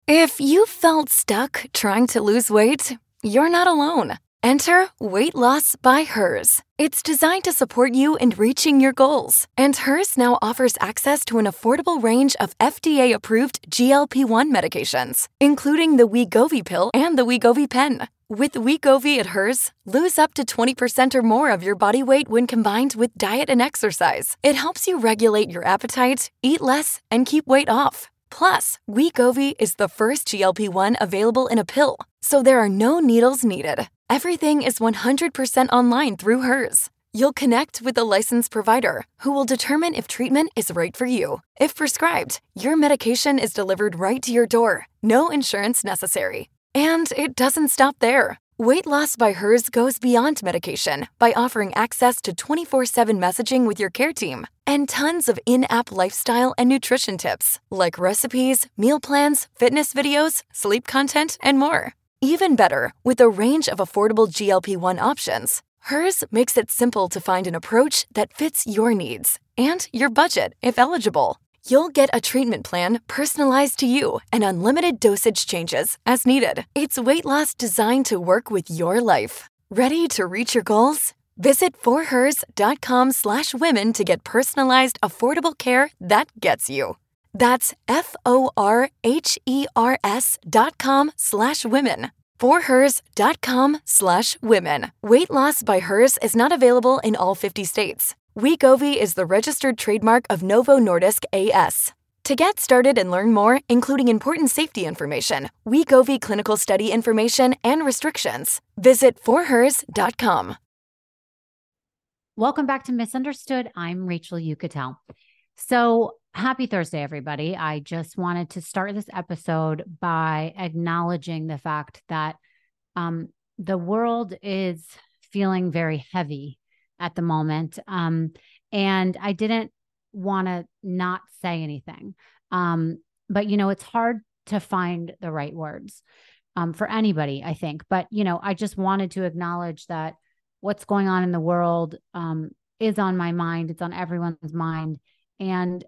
If you felt stuck trying to lose weight, you're not alone. Enter Weight Loss by Hers. It's designed to support you in reaching your goals. And Hers now offers access to an affordable range of FDA-approved GLP-1 medications, including the Wegovy pill and the Wegovy pen. With Wegovy at Hers, lose up to 20% or more of your body weight when combined with diet and exercise. It helps you regulate your appetite, eat less, and keep weight off. Plus, Wegovy is the first GLP-1 available in a pill, so there are no needles needed. Everything is 100% online through Hers. You'll connect with a licensed provider who will determine if treatment is right for you. If prescribed, your medication is delivered right to your door. No insurance necessary. And it doesn't stop there. Weight Loss by Hers goes beyond medication by offering access to 24/7 messaging with your care team and tons of in-app lifestyle and nutrition tips like recipes, meal plans, fitness videos, sleep content, and more. Even better, with a range of affordable GLP-1 options, Hers makes it simple to find an approach that fits your needs and your budget if eligible. You'll get a treatment plan personalized to you and unlimited dosage changes as needed. It's weight loss designed to work with your life. Ready to reach your goals? Visit forhers.com/women to get personalized, affordable care that gets you. That's forhers.com/women. forhers.com/women. Weight Loss by Hers is not available in all 50 states. Wegovy is the registered trademark of Novo Nordisk A/S. To get started and learn more, including important safety information, Wegovy clinical study information, and restrictions, visit forhers.com. Welcome back to Misunderstood. I'm Rachel Uchitel. So happy Thursday, everybody. I just wanted to start this episode by acknowledging the fact that the world is feeling very heavy at the moment. And I didn't want to not say anything. But, it's hard to find the right words for anybody, I think. But, I just wanted to acknowledge that what's going on in the world is on my mind. It's on everyone's mind. And,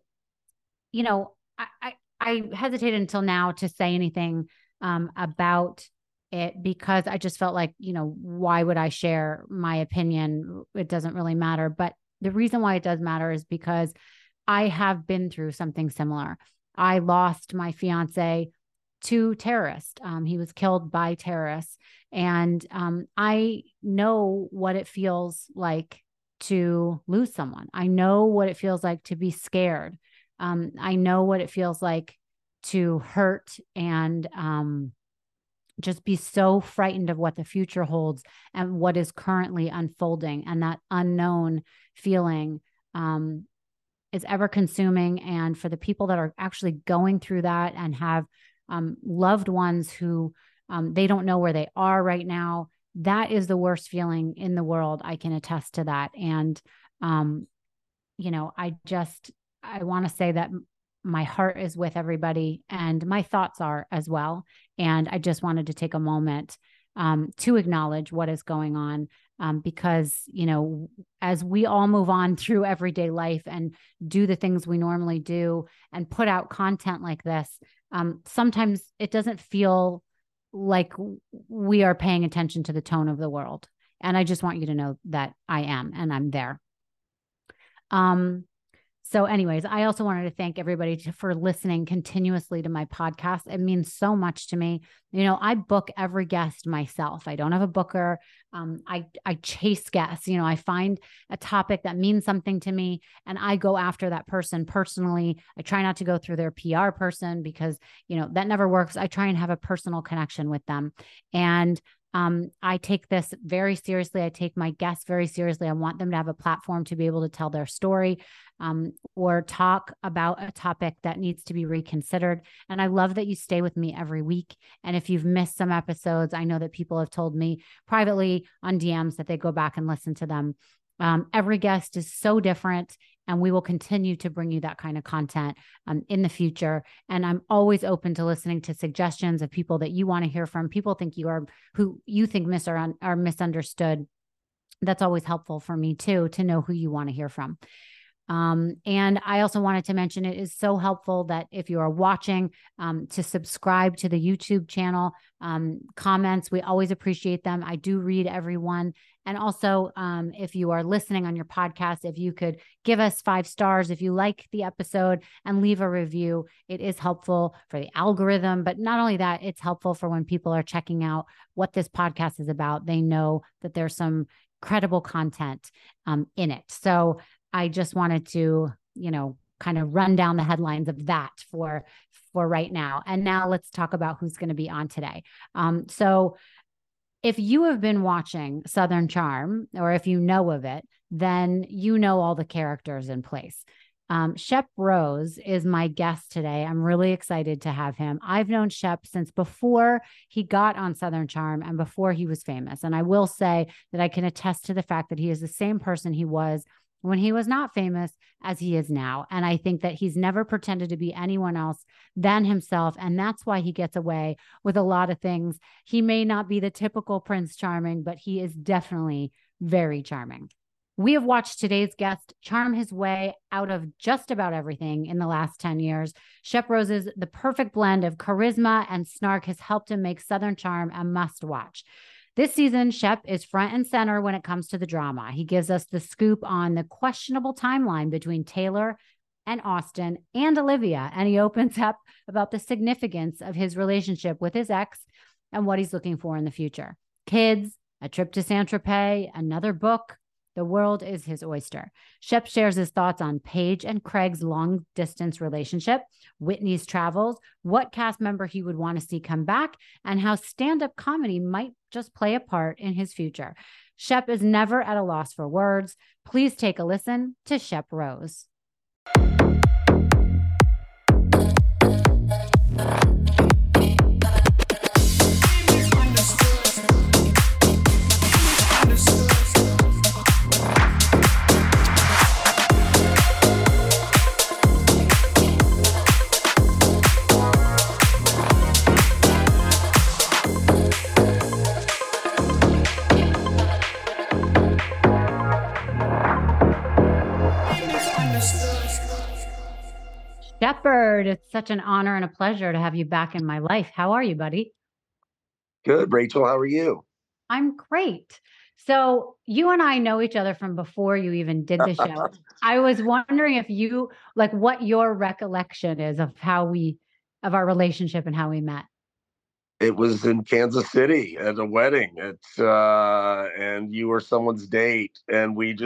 I hesitated until now to say anything about it because I just felt like, why would I share my opinion? It doesn't really matter. But the reason why it does matter is because I have been through something similar. I lost my fiance to terrorists. He was killed by terrorists. And I know what it feels like to lose someone. I know what it feels like to be scared. I know what it feels like to hurt and just be so frightened of what the future holds and what is currently unfolding. And that unknown feeling is ever consuming. And for the people that are actually going through that and have loved ones who they don't know where they are right now, that is the worst feeling in the world. I can attest to that. And, I want to say that my heart is with everybody and my thoughts are as well. And I just wanted to take a moment to acknowledge what is going on because, as we all move on through everyday life and do the things we normally do and put out content like this, sometimes it doesn't feel like we are paying attention to the tone of the world. And I just want you to know that I am, and I'm there. So anyways, I also wanted to thank everybody for listening continuously to my podcast. It means so much to me. I book every guest myself. I don't have a booker. I chase guests. I find a topic that means something to me and I go after that person personally. I try not to go through their PR person because, that never works. I try and have a personal connection with them. And I take this very seriously. I take my guests very seriously. I want them to have a platform to be able to tell their story or talk about a topic that needs to be reconsidered. And I love that you stay with me every week. And if you've missed some episodes, I know that people have told me privately on DMs that they go back and listen to them. Every guest is so different, and we will continue to bring you that kind of content in the future. And I'm always open to listening to suggestions of people that you want to hear from. People who you think are misunderstood. That's always helpful for me too, to know who you want to hear from. And I also wanted to mention it is so helpful that if you are watching, to subscribe to the YouTube channel. Comments, we always appreciate them. I do read everyone. And also, if you are listening on your podcast, if you could give us 5 stars if you like the episode and leave a review, it is helpful for the algorithm. But not only that, it's helpful for when people are checking out what this podcast is about. They know that there's some credible content in it. So I just wanted to, kind of run down the headlines of that for right now. And now let's talk about who's going to be on today. So if you have been watching Southern Charm, or if you know of it, then you know all the characters in place. Shep Rose is my guest today. I'm really excited to have him. I've known Shep since before he got on Southern Charm and before he was famous. And I will say that I can attest to the fact that he is the same person he was when he was not famous as he is now. And I think that he's never pretended to be anyone else than himself. And that's why he gets away with a lot of things. He may not be the typical Prince Charming, but he is definitely very charming. We have watched today's guest charm his way out of just about everything in the last 10 years. Shep Rose's the perfect blend of charisma and snark has helped him make Southern Charm a must watch. This season, Shep is front and center when it comes to the drama. He gives us the scoop on the questionable timeline between Taylor and Austin and Olivia, and he opens up about the significance of his relationship with his ex and what he's looking for in the future. Kids, a trip to Saint-Tropez, another book. The world is his oyster. Shep shares his thoughts on Paige and Craig's long-distance relationship, Whitney's travels, what cast member he would want to see come back, and how stand-up comedy might just play a part in his future. Shep is never at a loss for words. Please take a listen to Shep Rose. Shepard, it's such an honor and a pleasure to have you back in my life. How are you, buddy? Good, Rachel. How are you? I'm great. So you and I know each other from before you even did the show. I was wondering if you, what your recollection is of of our relationship and how we met. It was in Kansas City at a wedding. And you were someone's date, and we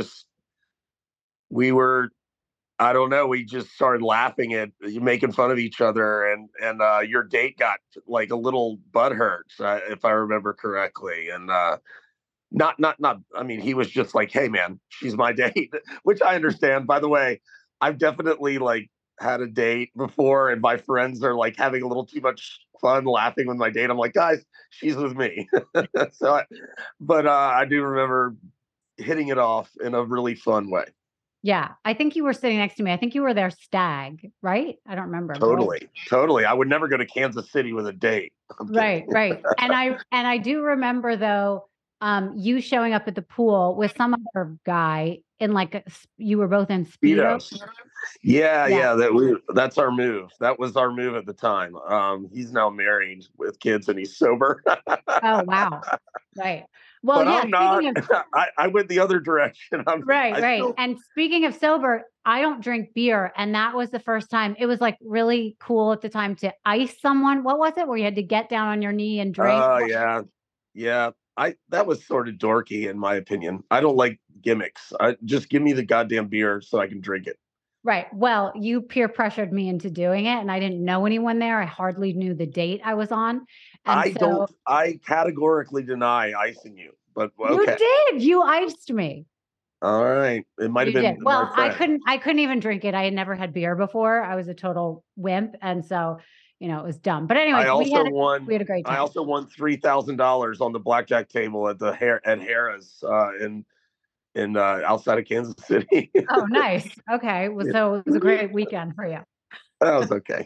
were, I don't know, we just started laughing at making fun of each other, and your date got like a little butthurt, if I remember correctly. And not. I mean, he was just like, "Hey, man, she's my date," which I understand. By the way, I've definitely had a date before, and my friends are having a little too much fun laughing with my date. I'm like, guys, she's with me. But I do remember hitting it off in a really fun way. Yeah, I think you were sitting next to me. I think you were their stag, right? I don't remember. Totally. I would never go to Kansas City with a date. Right. And I do remember though, you showing up at the pool with some other guy in you were both in Speedos. Yeah. That's our move. That was our move at the time. He's now married with kids and he's sober. Oh wow. Right. Well, but I'm not. I went the other direction. Right. And speaking of sober, I don't drink beer. And that was the first time. It was really cool at the time to ice someone. What was it? Where you had to get down on your knee and drink? Oh, yeah. That was sort of dorky in my opinion. I don't like gimmicks. Just give me the goddamn beer so I can drink it. Right. Well, you peer pressured me into doing it, and I didn't know anyone there. I hardly knew the date I was on. And I categorically deny icing you, but okay. You did. You iced me. All right. It might have been. Well, I couldn't even drink it. I had never had beer before. I was a total wimp. And so, it was dumb. But anyway, we had a great time. I also won $3,000 on the blackjack table at Harrah's in outside of Kansas City. Oh, nice. Okay. Well, so it was a great weekend for you. That was okay.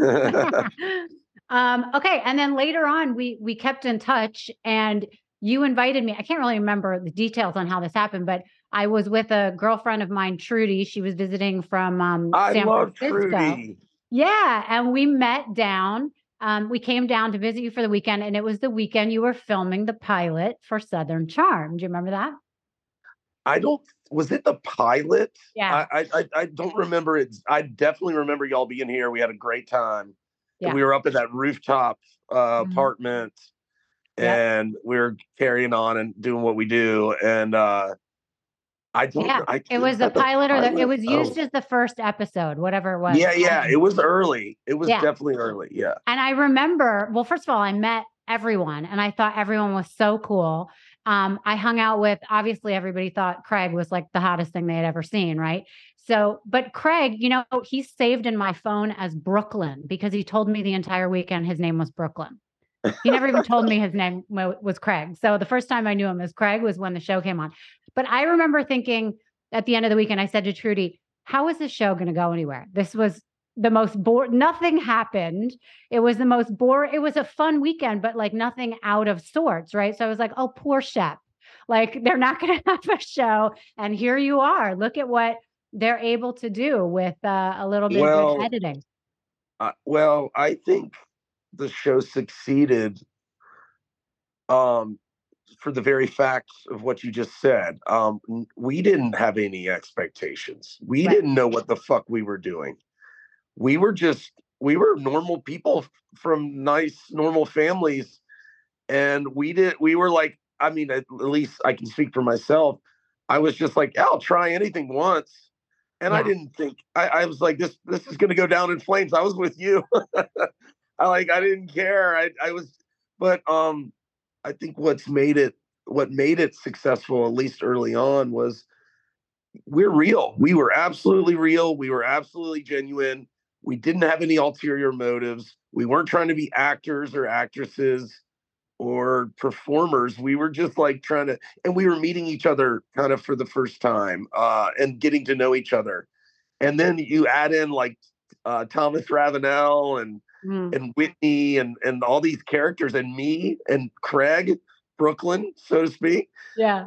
Okay. And then later on, we kept in touch and you invited me. I can't really remember the details on how this happened, but I was with a girlfriend of mine, Trudy. She was visiting from I San love Francisco. Trudy. Yeah, and we met down. We came down to visit you for the weekend, and it was the weekend you were filming the pilot for Southern Charm. Do you remember that? Was it the pilot? Yeah, I don't remember it. I definitely remember y'all being here. We had a great time. And yeah. we were up at that rooftop Mhm. apartment, Yep. and we were carrying on and doing what we do. And Yeah. I It is was the that the pilot or it pilot? was used Oh, as the first episode, whatever it was. yeah. It was early. It was Yeah. definitely early. Yeah. And I remember, well, first of all, I met everyone and I thought everyone was so cool. I hung out with, obviously, everybody thought Craig was like the hottest thing they had ever seen, right? So, but Craig, he's saved in my phone as Brooklyn because he told me the entire weekend his name was Brooklyn. He never even told me his name was Craig. So the first time I knew him as Craig was when the show came on. But I remember thinking at the end of the weekend, I said to Trudy, how is this show going to go anywhere? This was the most boring. Nothing happened. It was the most boring. It was a fun weekend, but like nothing out of sorts, right? So I was like, oh, poor Shep. Like they're not going to have a show. And here you are. Look at what they're able to do with a little bit of good Well, editing. I think the show succeeded um, for the very fact of what you just said. We didn't have any expectations. We Right. didn't know what the fuck we were doing. We were normal people from nice, normal families. And we were like, I mean, at least I can speak for myself. I was just like, I'll try anything once. And I Yeah. didn't think I was like, this is gonna go down in flames. I was with you. I didn't care. I was, but I think what made it successful, at least early on, was we're real. We were absolutely real. We were absolutely genuine. We didn't have any ulterior motives. We weren't trying to be actors or actresses or performers. We were just like trying to, and we were meeting each other kind of for the first time and getting to know each other. And then you add in like Thomas Ravenel Mm. and Whitney and all these characters and me and Craig, Brooklyn, so to speak. Yeah.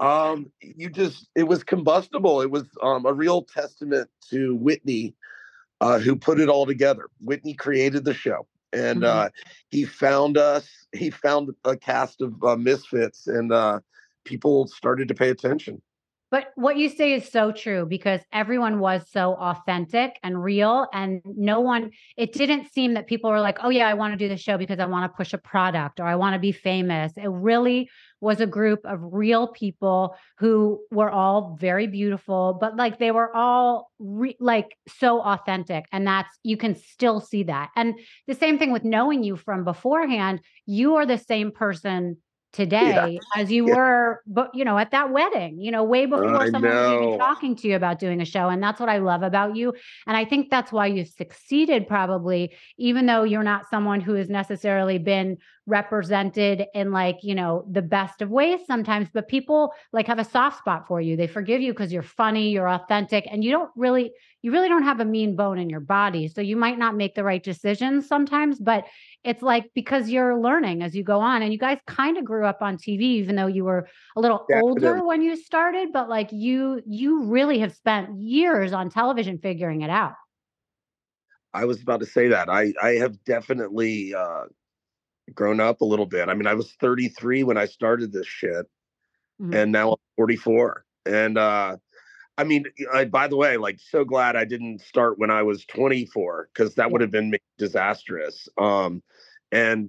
It was combustible. It was a real testament to Whitney, who put it all together. Whitney created the show, and Mhm. he found us. He found a cast of misfits, and people started to pay attention. But what you say is so true because everyone was so authentic and real, and it didn't seem that people were like, oh, yeah, I want to do the show because I want to push a product or I want to be famous. It really was a group of real people who were all very beautiful, but like they were all like so authentic. And you can still see that. And the same thing with knowing you from beforehand, you are the same person Yeah, today as you yeah, were, but at that wedding, way before I someone was even know. talking to you about doing a show. And that's what I love about you. And I think that's why you've succeeded probably, even though you're not someone who has necessarily been represented in like, the best of ways sometimes, but people like have a soft spot for you. They forgive you because you're funny, you're authentic, and you really don't have a mean bone in your body. So you might not make the right decisions sometimes, but it's like because you're learning as you go on, and you guys kind of grew up on TV, even though you were a little Definitely. older when you started, but like you really have spent years on television figuring it out. I was about to say that. I have definitely grown up a little bit. I mean, I was 33 when I started this shit, Mhm. and now I'm 44. And I mean, by the way, like, so glad I didn't start when I was 24 because that Yeah. would have been disastrous. And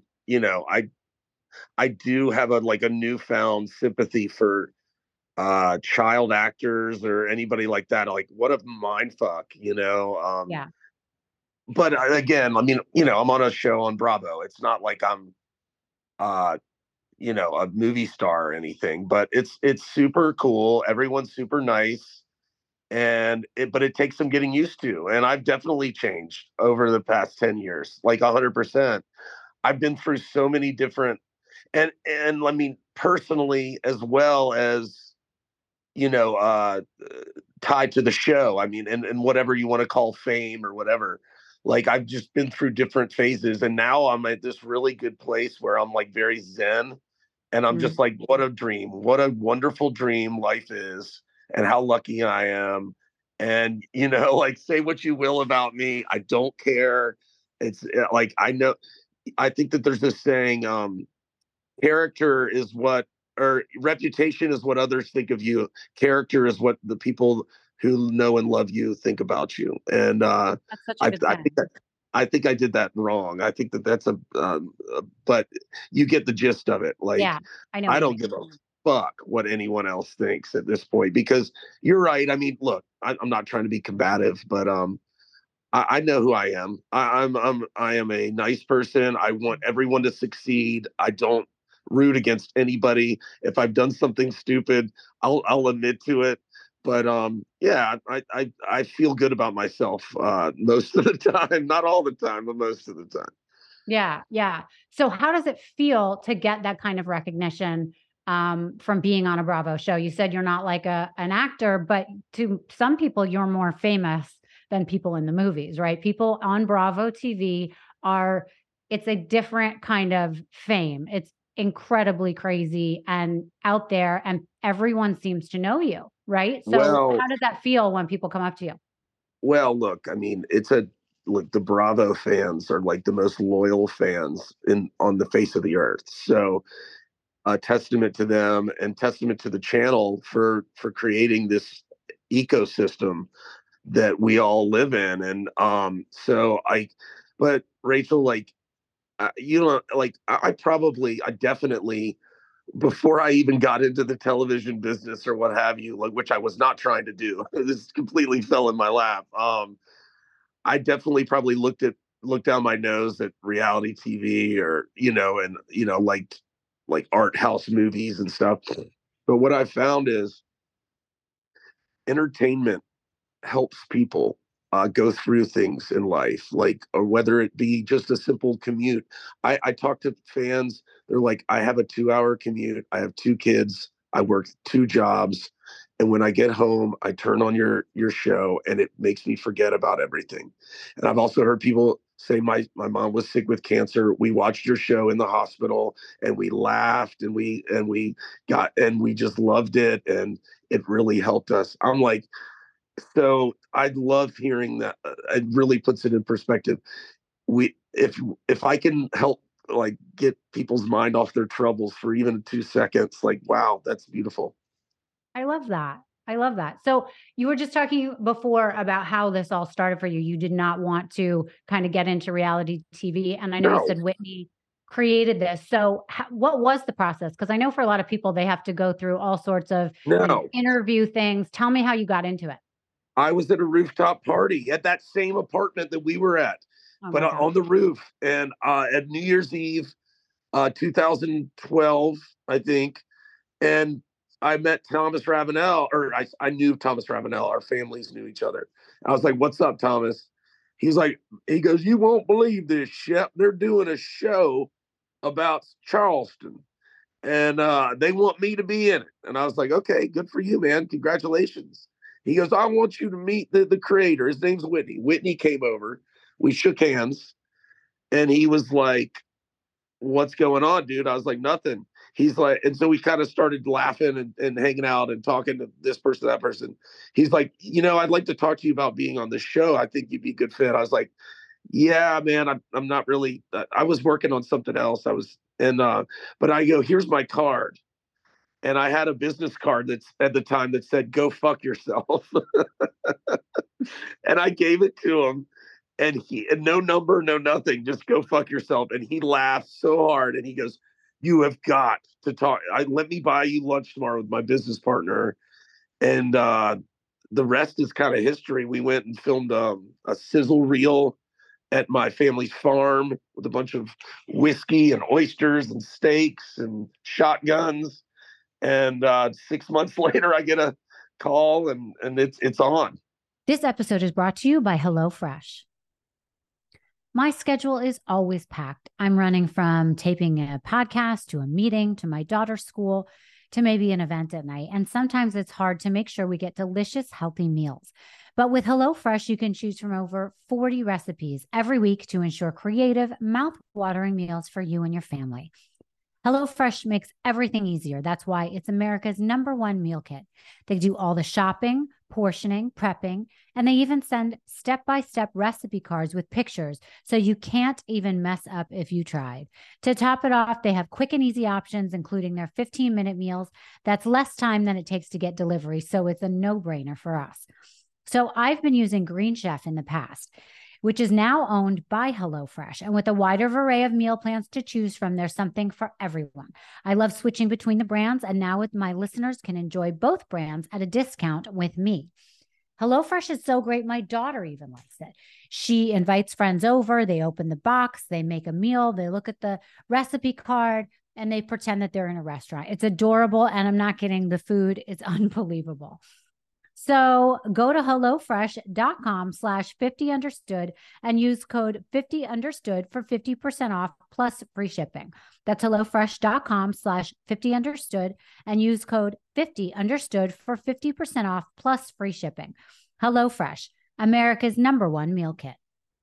I do have a newfound sympathy for child actors or anybody like that. Like, what a mind fuck. Yeah. But again, I mean, I'm on a show on Bravo. It's not like I'm uh a movie star or anything, but it's super cool. Everyone's super nice, but it takes some getting used to. And I've definitely changed over the past 10 years, like 100%. I've been through so many different, and I mean, personally, as well as, you know, uh, tied to the show. I mean, and whatever you want to call fame or whatever. Like, I've just been through different phases, and now I'm at this really good place where I'm like very zen, and I'm just Mm. like, what a dream, what a wonderful dream life is. and how lucky I am. And, like, say what you will about me. I don't care. It's like, I think that there's this saying, character is what, or reputation is what others think of you. Character is what the people who know and love you think about you. And That's such a good I saying. think I did that wrong. I think that that's but you get the gist of it. Like, Yeah, I know I what you don't mean. give a fuck what anyone else thinks at this point, because you're right. I mean, look, I'm not trying to be combative, but I know who I am. I am a nice person. I want everyone to succeed. I don't root against anybody. If I've done something stupid, I'll admit to it. But yeah, I feel good about myself most of the time. Not all the time, but most of the time. Yeah, yeah. So how does it feel to get that kind of recognition from being on a Bravo show? You said you're not like an actor, but to some people, you're more famous than people in the movies, right? People on Bravo TV it's a different kind of fame. It's incredibly crazy and out there, and everyone seems to know you, right? So Well, how does that feel when people come up to you? look, I mean, look, the Bravo fans are like the most loyal fans on the face of the earth. So a testament to them, and testament to the channel for creating this ecosystem that we all live in. And but Rachel, like, like, I definitely, before I even got into the television business or what have you, like, which I was not trying to do, this completely fell in my lap. I definitely probably looked down my nose at reality TV, or and like art house movies and stuff. But what I found is entertainment helps people go through things in life, like, or whether it be just a simple commute. I talk to fans. They're like, I have a 2 hour commute. I have two kids. I work two jobs. And when I get home, I turn on your show, and it makes me forget about everything. And I've also heard people say, my mom was sick with cancer. We watched your show in the hospital, and we laughed, and we just loved it, and it really helped us. I'm like, so I love hearing that. It really puts it in perspective. We, if I can help, like, get people's mind off their troubles for even 2 seconds, like, wow, that's beautiful. I love that. I love that. So you were just talking before about how this all started for you. You did not want to kind of get into reality TV. And I know you No, said Whitney created this. So what was the process? Because I know for a lot of people, they have to go through all sorts of, no. interview things. Tell me how you got into it. I was at a rooftop party at that same apartment that we were at, Oh but my on gosh. the roof. And at New Year's Eve, 2012, I think. And I met Thomas Ravenel, or I knew Thomas Ravenel. Our families knew each other. I was like, "What's up, Thomas?" He's like, he goes, "You won't believe this, Shep. They're doing a show about Charleston, and they want me to be in it." And I was like, "Okay, good for you, man. Congratulations." He goes, "I want you to meet the creator. His name's Whitney." Whitney came over. We shook hands, and he was like, "What's going on, dude?" I was like, "Nothing." He's like, and so we kind of started laughing and hanging out and talking to this person, that person. He's like, "I'd like to talk to you about being on this show. I think you'd be a good fit." I was like, "Yeah, man, I'm not really, I was working on something else. But I go, here's my card." And I had a business card that's at the time that said, "Go fuck yourself." And I gave it to him, and no number, no nothing, just "Go fuck yourself." And he laughed so hard, and he goes, "You have got to talk. Let me buy you lunch tomorrow with my business partner." And the rest is kind of history. We went and filmed a sizzle reel at my family's farm with a bunch of whiskey and oysters and steaks and shotguns. And 6 months later, I get a call, and it's on. This episode is brought to you by HelloFresh. My schedule is always packed. I'm running from taping a podcast to a meeting to my daughter's school to maybe an event at night. And sometimes it's hard to make sure we get delicious, healthy meals. But with HelloFresh, you can choose from over 40 recipes every week to ensure creative, mouth-watering meals for you and your family. HelloFresh makes everything easier. That's why it's America's #1 meal kit. They do all the shopping, portioning, prepping, and they even send step-by-step recipe cards with pictures so you can't even mess up if you tried. To top it off, they have quick and easy options, including their 15-minute meals. That's less time than it takes to get delivery, so it's a no-brainer for us. So I've been using Green Chef in the past, which is now owned by HelloFresh. And with a wider array of meal plans to choose from, there's something for everyone. I love switching between the brands, and now with my listeners can enjoy both brands at a discount with me. HelloFresh is so great. My daughter even likes it. She invites friends over. They open the box. They make a meal. They look at the recipe card and they pretend that they're in a restaurant. It's adorable. And I'm not kidding. The food is unbelievable. So go to HelloFresh.com/50understood and use code 50understood for 50% off plus free shipping. That's HelloFresh.com/50understood and use code 50understood for 50% off plus free shipping. HelloFresh, America's #1 meal kit.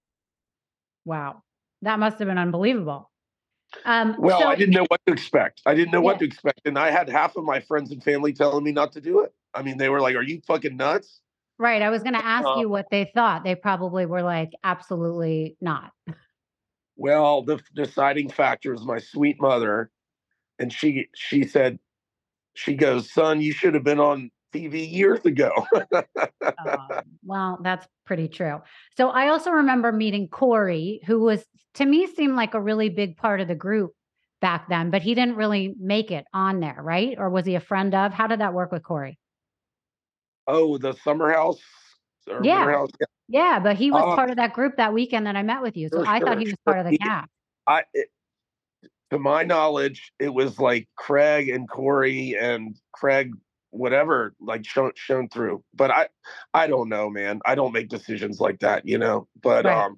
Wow. That must have been unbelievable. Well, I didn't know what to expect. And I had half of my friends and family telling me not to do it. I mean, they were like, "Are you fucking nuts?" Right. I was going to ask you what they thought. They probably were like, absolutely not. Well, the deciding factor is my sweet mother, and she said, she goes, "Son, you should have been on TV years ago." Well, that's pretty true. So I also remember meeting Corey, who was, to me, seemed like a really big part of the group back then, but he didn't really make it on there, right? Or was he a friend of? How did that work with Corey? Oh, the summer house or Yeah. winter house. Yeah, but he was part of that group that weekend that I met with you. So I thought he was part of the cast. To my knowledge, it was like Craig and Corey and Craig, whatever, like shown through. But I don't know, man. I don't make decisions like that, you know. But Right.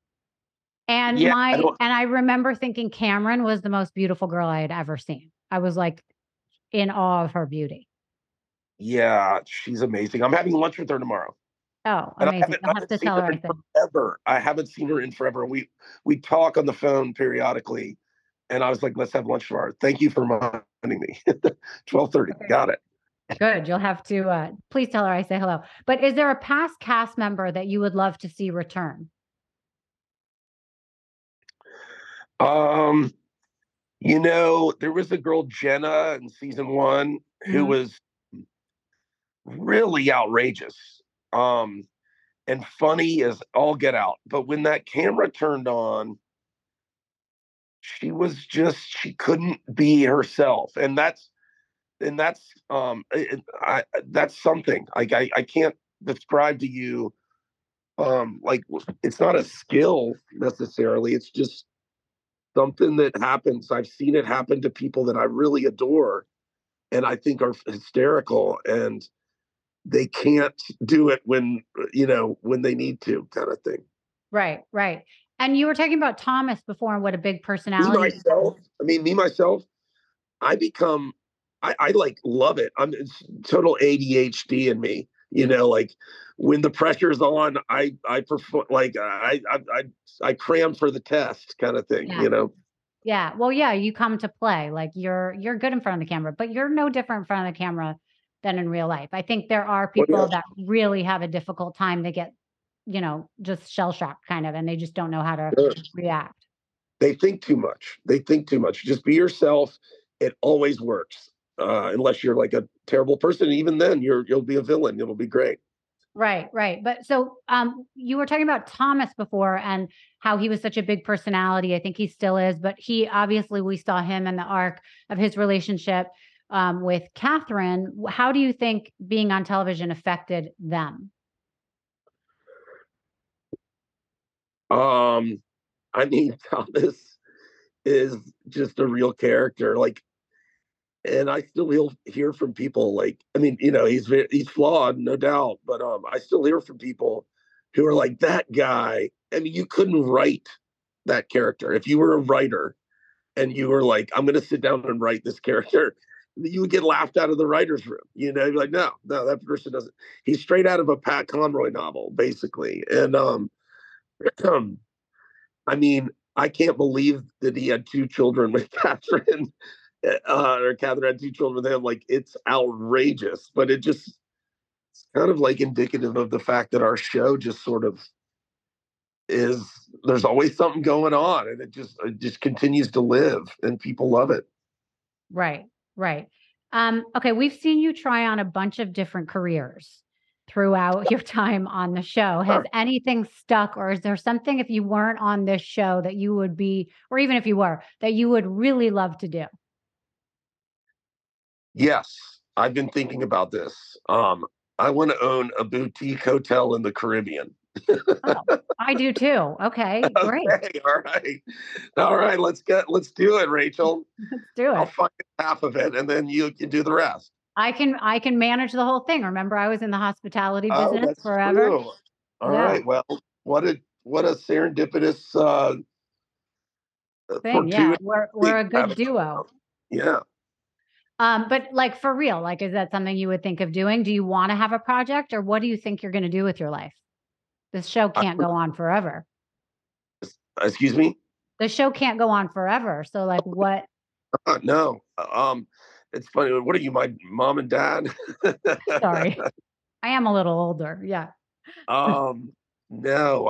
And yeah, I remember thinking Cameron was the most beautiful girl I had ever seen. I was like in awe of her beauty. Yeah, she's amazing. I'm having lunch with her tomorrow. Oh, And amazing. I'll have to tell her. Forever. I haven't seen her in forever. We talk on the phone periodically. And I was like, let's have lunch tomorrow. Thank you for reminding me. 12:30. Okay. Got it. Good. You'll have to please tell her I say hello. But is there a past cast member that you would love to see return? You know, there was a girl, Jenna, in season 1 who was really outrageous. And funny as all get out. But when that camera turned on, she couldn't be herself. And that's something. Like I can't describe to you, like, it's not a skill necessarily. It's just something that happens. I've seen it happen to people that I really adore and I think are hysterical, and they can't do it when they need to, kind of thing. Right. And you were talking about Thomas before and what a big personality. Me myself, I like love it. It's total ADHD in me, like when the pressure's on, I prefer, like, I cram for the test kind of thing, Yeah. Well, yeah, you come to play, like you're good in front of the camera, but you're no different in front of the camera than in real life. I think there are people that really have a difficult time. They get, just shell shocked kind of, and they just don't know how to react. They think too much. Just be yourself. It always works. Unless you're like a terrible person. Even then you'll be a villain. It'll be great. Right. But so you were talking about Thomas before and how he was such a big personality. I think he still is, but we saw him in the arc of his relationship with Catherine. How do you think being on television affected them? I mean, Thomas is just a real character. Like, and I still hear from people, like, I mean, he's flawed, no doubt, but I still hear from people who are like, that guy. I mean, you couldn't write that character. If you were a writer and you were like, I'm going to sit down and write this character, you would get laughed out of the writer's room. You're like, no, that person doesn't. He's straight out of a Pat Conroy novel, basically. And I mean, I can't believe that he had two children with Catherine, or Catherine had two children with him. Like, it's outrageous, but it's kind of like indicative of the fact that our show just sort of is, there's always something going on, and it just continues to live, and people love it. Right, right. Okay, we've seen you try on a bunch of different careers throughout your time on the show. Has anything stuck, or is there something, if you weren't on this show, that you would be, or even if you were, that you would really love to do? Yes, I've been thinking about this. I want to own a boutique hotel in the Caribbean. Oh, I do too. Okay, great. Okay, all right. Let's do it, Rachel. Let's do I'll it. find half of it, and then you can do the rest. I can manage the whole thing. Remember, I was in the hospitality Oh, business that's forever. true. All Yeah. right. Well, what a serendipitous Thing. Yeah, fortuitous we're a thing. good duo. Yeah. But like for real, like, is that something you would think of doing? Do you want to have a project, or what do you think you're going to do with your life? This show can't go on forever. Excuse me? The show can't go on forever. So like what? No. It's funny. What are you, my mom and dad? Sorry. I am a little older. Yeah. No,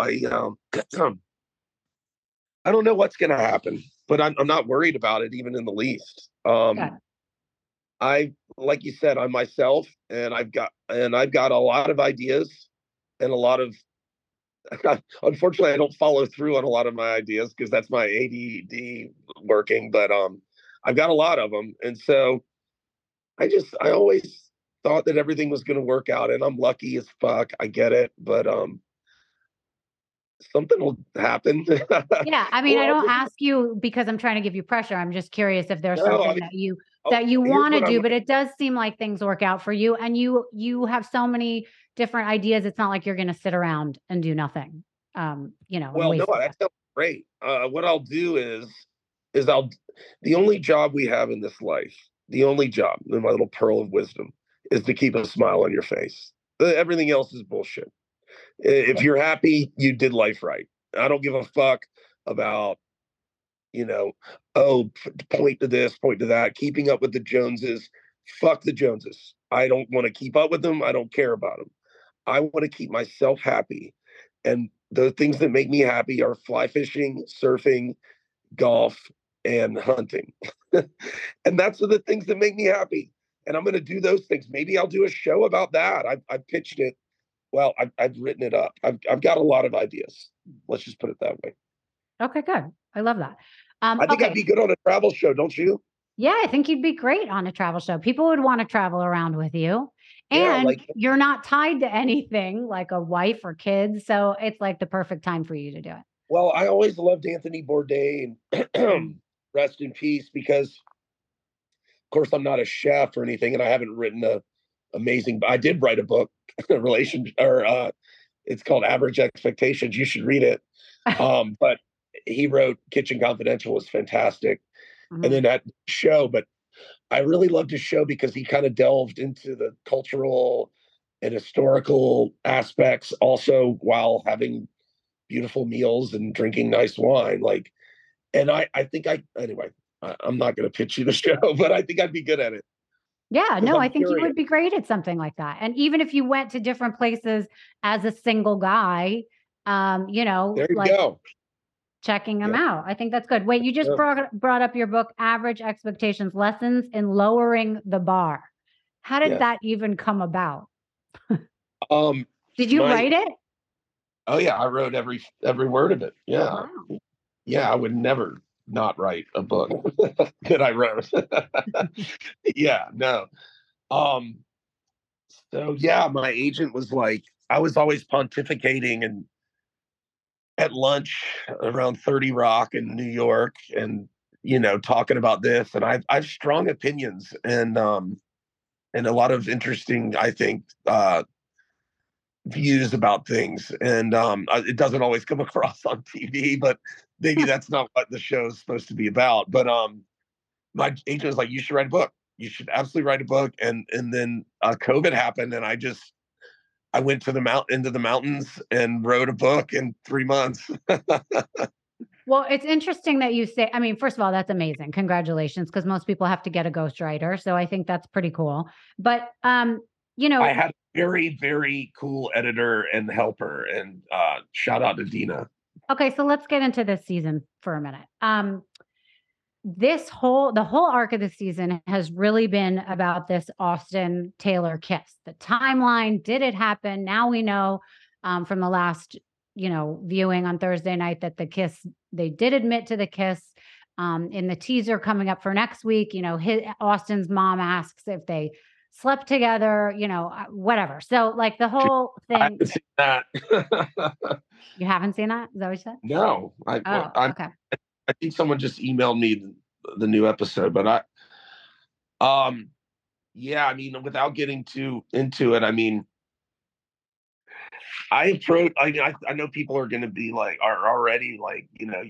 I don't know what's going to happen, but I'm not worried about it even in the least. Good. Like you said, I'm myself, and I've got a lot of ideas, and a lot of, unfortunately, I don't follow through on a lot of my ideas because that's my ADD working, but I've got a lot of them. And so I always thought that everything was going to work out, and I'm lucky as fuck. I get it, but something will happen. Yeah. I mean, Or I I'll don't just, ask you because I'm trying to give you pressure. I'm just curious if there's no, I something mean, that you here's want to what I do, would, but it does seem like things work out for you, and you have so many different ideas. It's not like you're going to sit around and do nothing. And well, no, waste it. that sounds great. What I'll do is the only job we have in this life, the only job, my little pearl of wisdom, is to keep a smile on your face. Everything else is bullshit. If you're happy, you did life right. I don't give a fuck about, you know, oh, point to this, point to that, keeping up with the Joneses. Fuck the Joneses. I don't want to keep up with them. I don't care about them. I want to keep myself happy. And the things that make me happy are fly fishing, surfing, golf, and hunting. And that's the things that make me happy. And I'm going to do those things. Maybe I'll do a show about that. I've pitched it. Well, I've written it up. I've got a lot of ideas. Let's just put it that way. Okay, good. I love that. I think I'd Okay. be good on a travel show, don't you? Yeah, I think you'd be great on a travel show. People would want to travel around with you. Yeah, And like, you're not tied to anything like a wife or kids. So it's like the perfect time for you to do it. well, I always loved Anthony Bourdain, and Mm. rest in peace, because of course I'm not a chef or anything, and I haven't written a amazing. I did write a book, it's called Average Expectations. You should read it. But he wrote Kitchen Confidential, was fantastic, and Mhm. then that show. But I really loved his show because he kind of delved into the cultural and historical aspects, also while having beautiful meals and drinking nice wine. Like, and I think anyway. I'm not going to pitch you the show, but I think I'd be good at it Yeah, because no, I'm I think you curious. would be great at something like that. And even if you went to different places as a single guy, There you like go. checking them Yeah. out. I think that's good. Wait, you just Yeah. brought up your book, Average Expectations: Lessons in Lowering the Bar. How did Yes. that even come about? Um, Did you my write it? Oh yeah, I wrote every word of it. Yeah, Wow. yeah, I would never not write a book that I wrote. Yeah, no. Um, so yeah, my agent was like, I was always pontificating and at lunch around 30 Rock in New York, and talking about this, and I've strong opinions, and a lot of interesting, I think, views about things, and it doesn't always come across on TV, but maybe that's not what the show is supposed to be about. But my agent was like, "You should write a book. You should absolutely write a book." And then COVID happened, and I went to into the mountains and wrote a book in 3 months. Well, it's interesting that you say, I mean, first of all, that's amazing. Congratulations, because most people have to get a ghostwriter. So I think that's pretty cool. But you I know, had a very, very cool editor and helper, and shout out to Dina. okay, so let's get into this season for a minute. The whole arc of the season has really been about this Austin Taylor kiss. The timeline, did it happen? Now we know from the last, viewing on Thursday night that they did admit to the kiss. In the teaser coming up for next week, Austin's mom asks if they slept together, whatever. So like the whole I thing. haven't seen that. You haven't seen that? Is that what you said? No, Oh, okay. I think someone just emailed me the new episode, but yeah, I mean, without getting too into it, I mean, I know people are going to be like, are already like,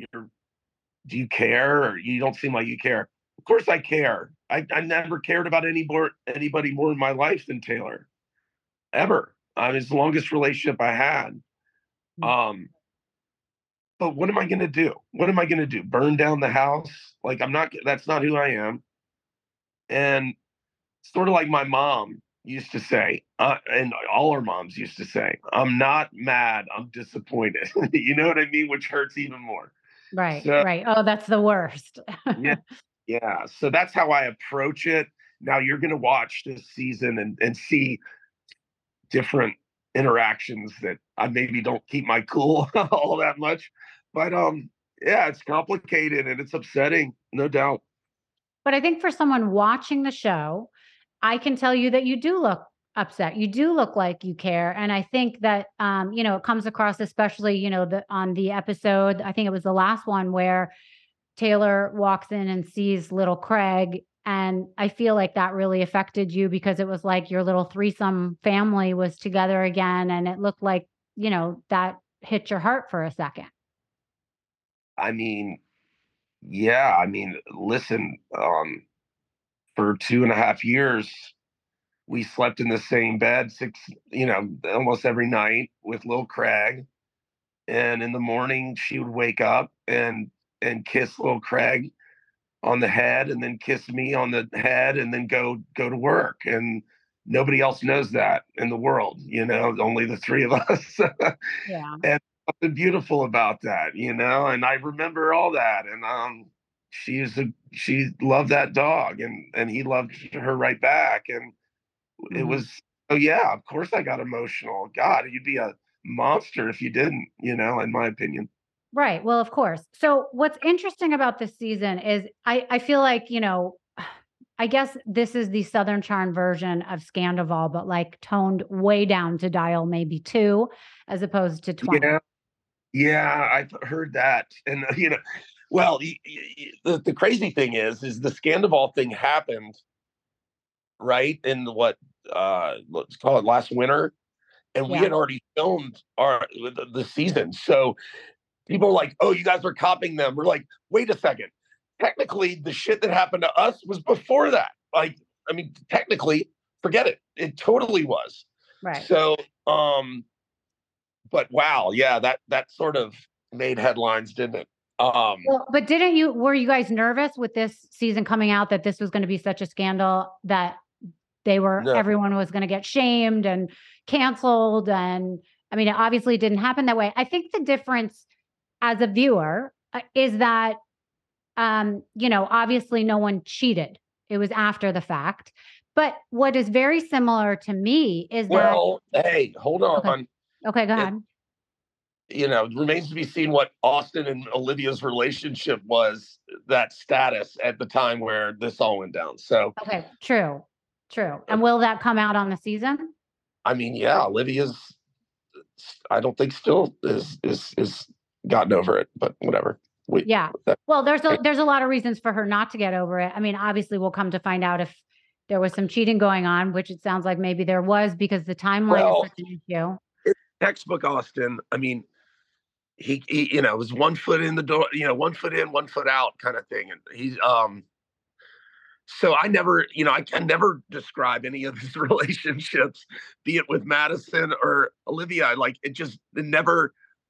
do you care? Or you don't seem like you care. Of course I care. I never cared about anybody more in my life than Taylor, ever. It's the longest relationship I had. Um, but what am I going to do? What am I going to do? Burn down the house? Like, that's not who I am. And sort of like my mom used to say, and all our moms used to say, I'm not mad, I'm disappointed. You know what I mean? Which hurts even more. Right, So, right. Oh, that's the worst. yeah, yeah. So that's how I approach it. Now you're going to watch this season and see different interactions that I maybe don't keep my cool all that much. But yeah, it's complicated and it's upsetting, no doubt. But I think for someone watching the show, I can tell you that you do look upset. You do look like you care. And I think that it comes across, especially, on the episode, I think it was the last one where Taylor walks in and sees little Craig. And I feel like that really affected you because it was like your little threesome family was together again. And it looked like, that hit your heart for a second. I mean, yeah, I mean, listen, for 2.5 years, we slept in the same bed almost every night with Lil Craig. And in the morning, she would wake up and kiss Lil Craig on the head, and then kiss me on the head, and then go to work. And nobody else knows that in the world, only the three of us. Yeah. And something beautiful about that, and I remember all that. And she loved that dog, and he loved her right back. And it was, oh yeah, of course I got emotional. God, you'd be a monster if you didn't, in my opinion. Right. Well, of course. So what's interesting about this season is I feel like, I guess this is the Southern Charm version of Scandoval, but like toned way down to dial maybe 2 as opposed to 20. Yeah, I've heard that. And, well, the crazy thing is the Scandoval thing happened right in let's call it last winter. And we had already filmed the season. So people are like, oh, you guys are copying them. We're like, wait a second. Technically, the shit that happened to us was before that. Like, I mean, technically, forget it. It totally was. Right. So, but wow, yeah, that sort of made headlines, didn't it? Well, but were you guys nervous with this season coming out that this was going to be such a scandal that everyone was going to get shamed and canceled? And I mean, it obviously didn't happen that way. I think the difference as a viewer is that, obviously no one cheated. It was after the fact. But what is very similar to me is hey, hold on. Okay, go ahead. It remains to be seen what Austin and Olivia's relationship was, that status at the time where this all went down. So, okay, true. And will that come out on the season? I mean, yeah, Olivia's, I don't think still is gotten over it, but whatever. Well, there's a lot of reasons for her not to get over it. I mean, obviously we'll come to find out if there was some cheating going on, which it sounds like maybe there was because the timeline is such an issue. Textbook Austin. I mean, he was 1 foot in the door, 1 foot in, 1 foot out kind of thing. And he's, so I can never describe any of his relationships, be it with Madison or Olivia. Like it never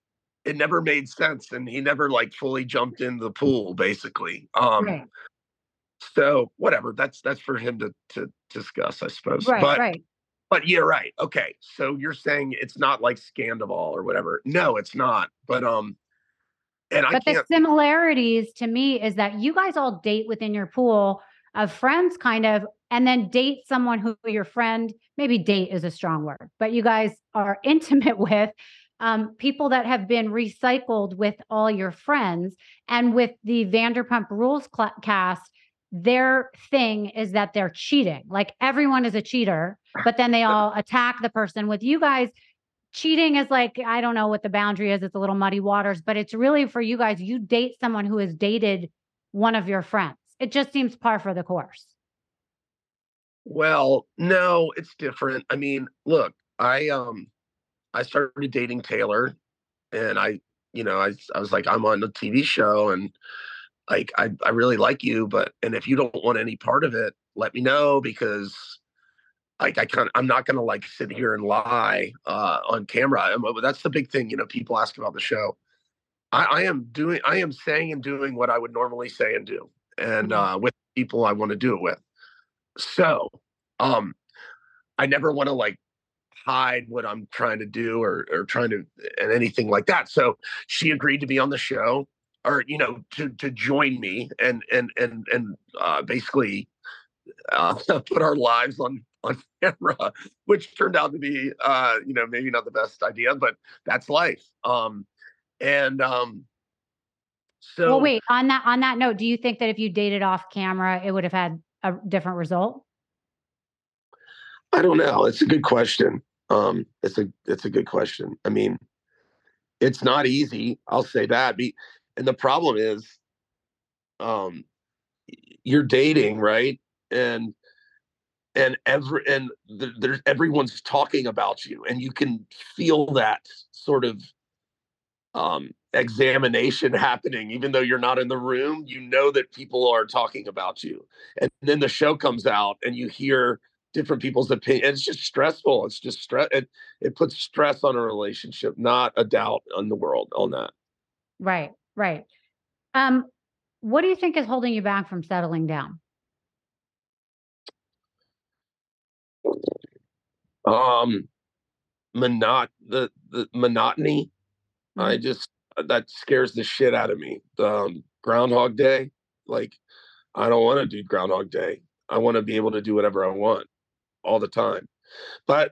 it never made sense, and he never like fully jumped in the pool, basically. Right. So whatever, that's for him to discuss, I suppose. Right. Right. But you're right. Okay, so you're saying it's not like Scandival or whatever. No, it's not. But and I But the can't. similarities to me is that you guys all date within your pool of friends, kind of, and then date someone who your friend, maybe date is a strong word, but you guys are intimate with people that have been recycled with all your friends. And with the Vanderpump Rules cast, their thing is that they're cheating. Like everyone is a cheater, but then they all attack the person. With you guys, cheating is like, I don't know what the boundary is. It's a little muddy waters, but it's really for you guys. You date someone who has dated one of your friends. It just seems par for the course. Well, no, it's different. I mean, look, I started dating Taylor, and I was like, I'm on a TV show, and like I really like you, but and if you don't want any part of it, let me know, because like I'm not gonna like sit here and lie on camera. That's the big thing, people ask about the show. I am saying and doing what I would normally say and do, and with people I want to do it with. So um I never want to like hide what I'm trying to do, or trying to, and anything like that. So she agreed to be on the show, or to join me, and basically put our lives on camera, which turned out to be maybe not the best idea, but that's life. And Well, so wait, on that note, do you think that if you dated off camera, it would have had a different result? I don't know. It's a good question. It's a good question. I mean, it's not easy. I'll say that. And the problem is, um, you're dating, right? And there's everyone's talking about you, and you can feel that sort of examination happening, even though you're not in the room. You know that people are talking about you, and then the show comes out, and you hear different people's opinion. It's just stressful. It's just stress. It puts stress on a relationship, not a doubt on the world on that. Right, right. Um, what do you think is holding you back from settling down? Um, the monotony. I Mhm. just That scares the shit out of me. Groundhog Day, like I don't want to do Groundhog Day. I want to be able to do whatever I want all the time. But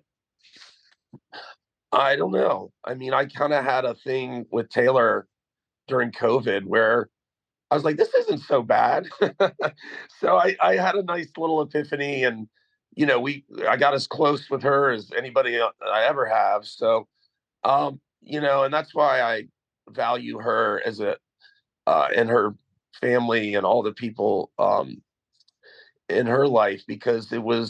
I don't know. I mean, I kind of had a thing with Taylor during COVID where I was like, this isn't so bad. So I had a nice little epiphany, and I got as close with her as anybody I ever have. So and that's why I value her as a and her family and all the people in her life, because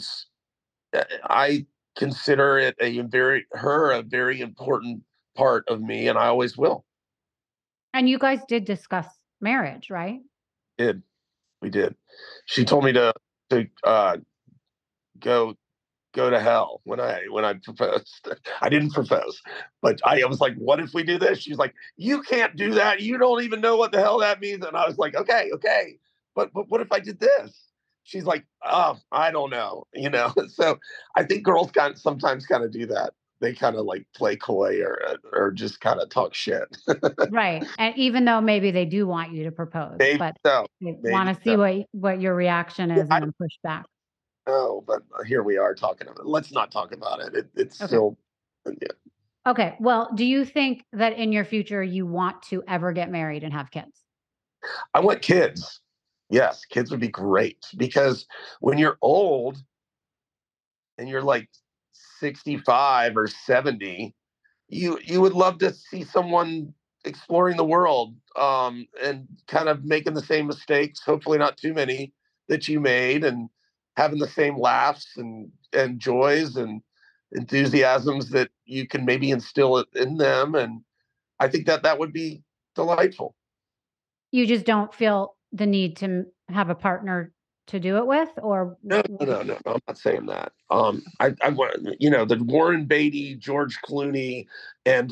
I consider it a very important part of me, and I always will. And you guys did discuss marriage, right? Did We did. She told me to go go to hell when I proposed. I didn't propose, but I was like, "What if we do this?" She's like, "You can't do that. You don't even know what the hell that means." And I was like, "Okay, okay, but what if I did this?" She's like, "Oh, I don't know." So I think girls sometimes kind of do that. They kind of like play coy, or just kind of talk shit. Right. And even though maybe they do want you to propose, Maybe but so. they Maybe want to see so. what your reaction Yeah, is I and don't then push back. know, but here we are talking about it. Let's not talk about it. It's Okay. still, yeah. Okay. Well, do you think that in your future you want to ever get married and have kids? I want kids. Yes, kids would be great, because when you're old and you're like 65 or 70, you would love to see someone exploring the world, and kind of making the same mistakes, hopefully not too many, that you made, and having the same laughs and joys and enthusiasms that you can maybe instill it in them. And I think that would be delightful. You just don't feel the need to have a partner to do it with, or No, no, no, no, I'm not saying that. I want, the Warren Beatty, George Clooney, and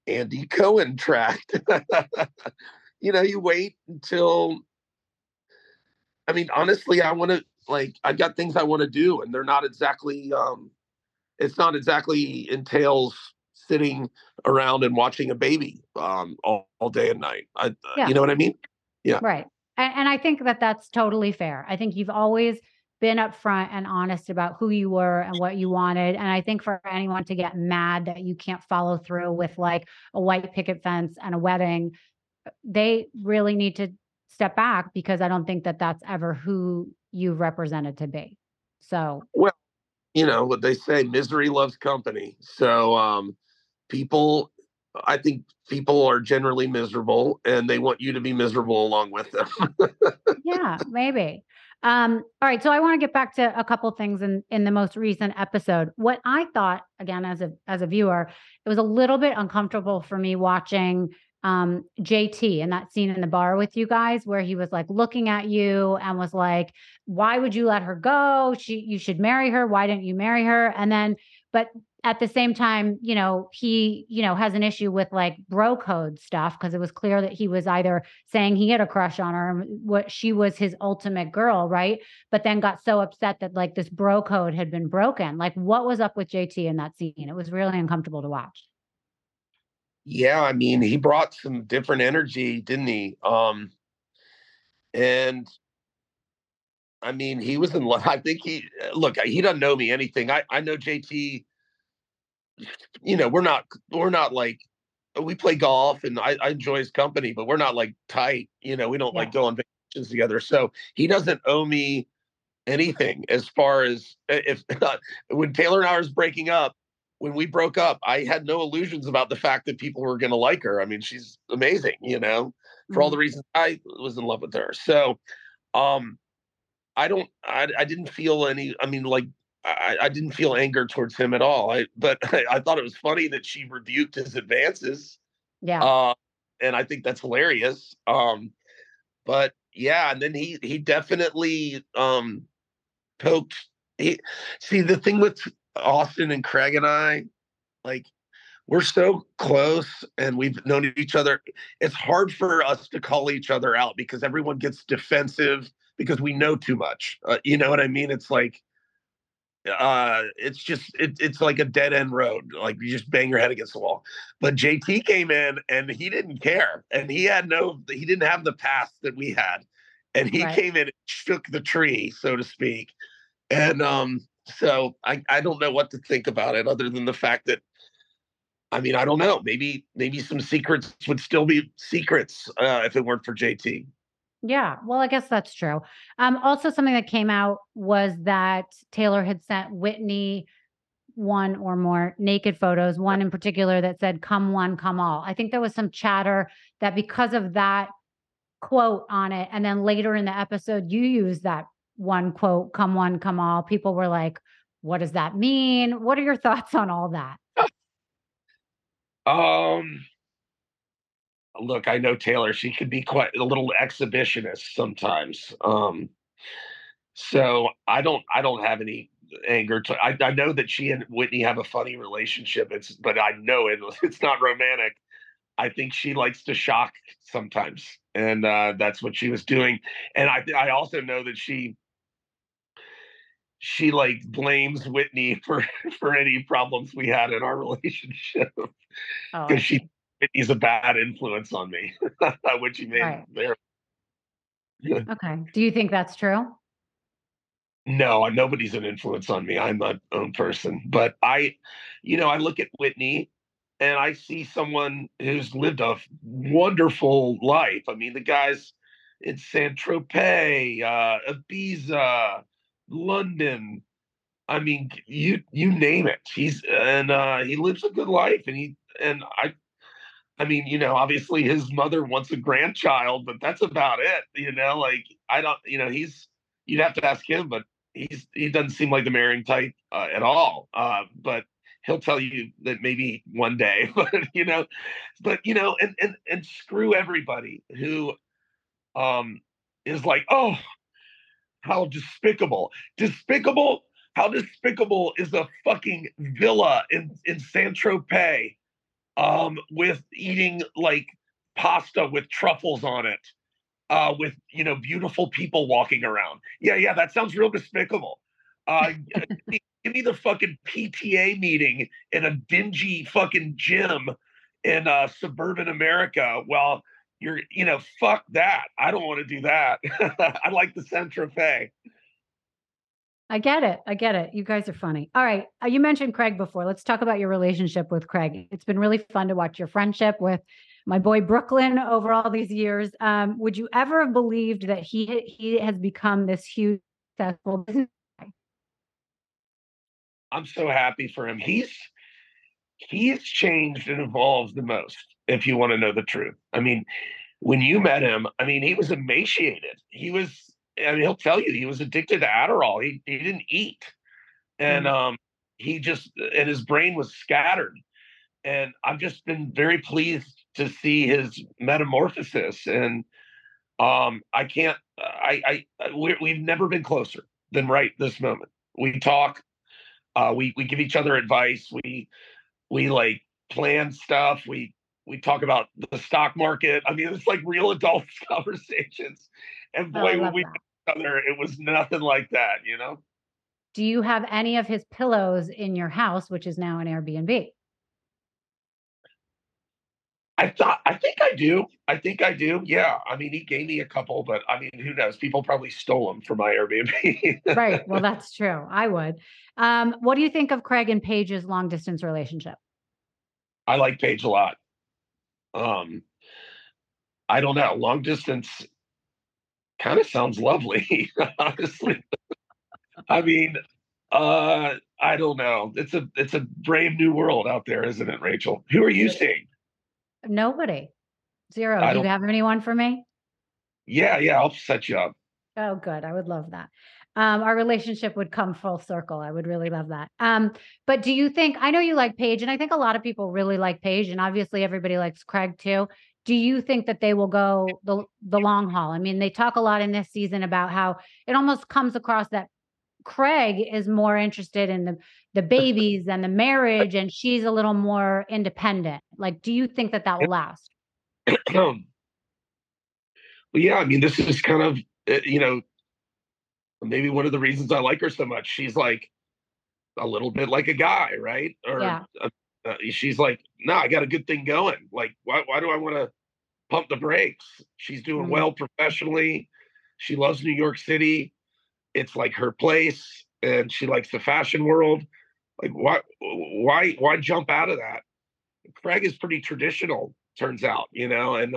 Andy Cohen tracked. You wait until, I mean, honestly, I've got things I want to do, and they're not exactly, it's not exactly entails sitting around and watching a baby all day and night. Yeah. You know what I mean? Yeah. Right. And I think that that's totally fair. I think you've always been upfront and honest about who you were and what you wanted. And I think for anyone to get mad that you can't follow through with like a white picket fence and a wedding, they really need to step back, because I don't think that that's ever who you represented to be. So, Well, what they say, misery loves company. So people, I think people are generally miserable, and they want you to be miserable along with them. yeah, maybe. All right. So I want to get back to a couple things in the most recent episode. What I thought, again, as a viewer, it was a little bit uncomfortable for me watching JT and that scene in the bar with you guys, where he was like looking at you and was like, why would you let her go? You should marry her. Why didn't you marry her? And then, but at the same time, he, has an issue with like bro code stuff, because it was clear that he was either saying he had a crush on her, what she was his ultimate girl, right? But then got so upset that like this bro code had been broken. Like, what was up with JT in that scene? It was really uncomfortable to watch. Yeah, I mean, he brought some different energy, didn't he? And I mean, he was in love. I think he doesn't know me anything. I know JT. We're not like, we play golf, and I enjoy his company, but we're not like tight. We don't Yeah. like go on vacations together. So he doesn't owe me anything as far as if when Taylor and I was breaking up. When we broke up, I had no illusions about the fact that people were going to like her. I mean, she's amazing, for all the reasons I was in love with her. So, um, I didn't feel any, I mean, like, I didn't feel anger towards him at all. But I thought it was funny that she rebuked his advances. Yeah. Uh, and I think that's hilarious. But yeah, and then he definitely, poked. See, the thing with Austin and Craig and I, like, we're so close and we've known each other. It's hard for us to call each other out because everyone gets defensive because we know too much. You know what I mean? It's like, it's like a dead end road. Like, you just bang your head against the wall. But JT came in and he didn't care, and he didn't have the past that we had, and he Right. came in and shook the tree, so to speak. And so I don't know what to think about it, other than the fact that, I mean, I don't know. Maybe some secrets would still be secrets if it weren't for JT. Yeah, well, I guess that's true. Also, something that came out was that Taylor had sent Whitney one or more naked photos, one in particular that said, come one, come all. I think there was some chatter that because of that quote on it, and then later in the episode, you used that one quote, come one, come all. People were like, what does that mean? What are your thoughts on all that? Um, Look, I know Taylor. She could be quite a little exhibitionist sometimes. So I don't have any anger to. I know that she and Whitney have a funny relationship. But I know it's not romantic. I think she likes to shock sometimes, and that's what she was doing. And I also know that she like blames Whitney for for any problems we had in our relationship, Oh, I because see. Whitney's a bad influence on me, which he made Right. there. Okay. Do you think that's true? No, nobody's an influence on me. I'm my own person. But I look at Whitney and I see someone who's lived a wonderful life. I mean, the guy's in Saint Tropez, Ibiza, London. I mean, you name it. He lives a good life, and I mean, obviously his mother wants a grandchild, but that's about it. Like, I don't, you'd have to ask him, but he doesn't seem like the marrying type at all. But he'll tell you that maybe one day, and screw everybody who um is like, oh, how despicable, despicable. How despicable is a fucking villa in Saint Tropez with eating like pasta with truffles on it, with beautiful people walking around. Yeah, yeah, that sounds real despicable. Give me the fucking PTA meeting in a dingy fucking gym in suburban America. Well, fuck that. I don't want to do that. I like the Santa Fe. I get it. I get it. You guys are funny. All right. You mentioned Craig before. Let's talk about your relationship with Craig. It's been really fun to watch your friendship with my boy Brooklyn over all these years. Would you ever have believed that he has become this huge successful business guy? I'm so happy for him. He's changed and evolved the most, if you want to know the truth. I mean, when you met him, I mean, he was emaciated. I mean, he'll tell you he was addicted to Adderall. He didn't eat. And he just, and his brain was scattered. And I've just been very pleased to see his metamorphosis. And I can't, we've never been closer than right this moment. We talk, we give each other advice. We like plan stuff. We talk about the stock market. I mean, it's like real adult conversations. And boy, when we met each other, it was nothing like that, you know? Do you have any of his pillows in your house, which is now an Airbnb? I think I do. I think I do. Yeah. I mean, he gave me a couple, but I mean, who knows? People probably stole them from my Airbnb. Right. Well, that's true. I would. What do you think of Craig and Paige's long distance relationship? I like Paige a lot. Um, I don't know. Long distance kind of sounds lovely, honestly. I mean, I don't know. It's a brave new world out there, isn't it, Rachel? Who are you seeing? Nobody. Zero. I Do you don't. have anyone for me? Yeah, yeah. I'll set you up. Oh, good. I would love that. Our relationship would come full circle. I would really love that. But do you think, I know you like Paige, and I think a lot of people really like Paige, and obviously everybody likes Craig too. Do you think that they will go the long haul? I mean, they talk a lot in this season about how it almost comes across that Craig is more interested in the babies and the marriage, and she's a little more independent. Like, do you think that will last? Well, yeah. I mean, this is kind of maybe one of the reasons I like her so much. She's like a little bit like a guy, right? Or Yeah. she's like, no, I got a good thing going. Like, why do I want to pump the brakes? She's doing Mm. well professionally. She loves New York City. It's like her place, and she likes the fashion world. Like, why jump out of that? Craig is pretty traditional, turns out, and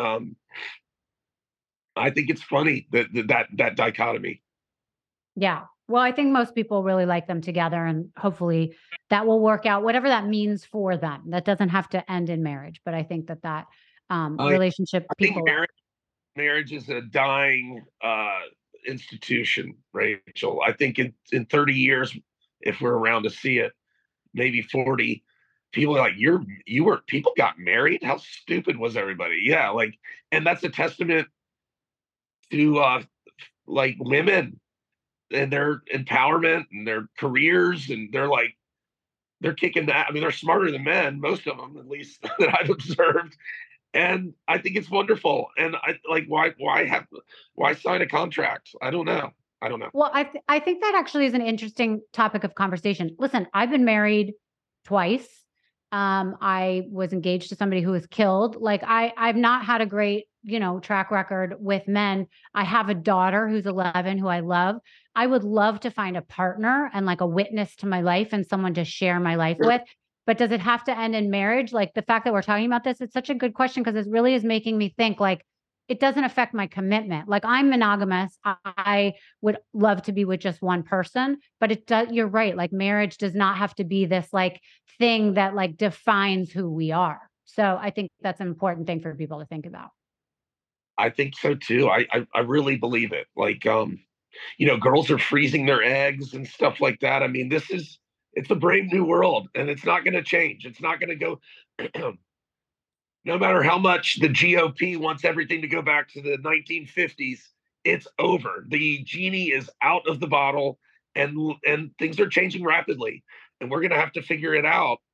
I think it's funny that dichotomy. Yeah. Well, I think most people really like them together, and hopefully that will work out, whatever that means for them. That doesn't have to end in marriage, but I think that relationship I think people. marriage is a dying institution, Rachel. I think in 30 years, if we're around to see it, maybe 40, people are like, people got married? How stupid was everybody? Yeah, like, and that's a testament to like women and their empowerment and their careers, and they're kicking that. I mean, they're smarter than men, most of them, at least that I've observed. And I think it's wonderful. And I like, why sign a contract? I don't know. I don't know. Well, I think that actually is an interesting topic of conversation. Listen, I've been married twice. I was engaged to somebody who was killed. Like I've not had a great, track record with men. I have a daughter who's 11 who I love. I would love to find a partner and like a witness to my life and someone to share my life with. But does it have to end in marriage? Like the fact that we're talking about this, it's such a good question because it really is making me think like it doesn't affect my commitment. Like I'm monogamous. I would love to be with just one person, but it does, you're right. Like marriage does not have to be this like thing that like defines who we are. So I think that's an important thing for people to think about. I think so too. I really believe it. Like, girls are freezing their eggs and stuff like that. I mean, it's a brave new world, and it's not going to change. It's not going to go. No matter how much the GOP wants everything to go back to the 1950s, it's over. The genie is out of the bottle, and things are changing rapidly, and we're going to have to figure it out.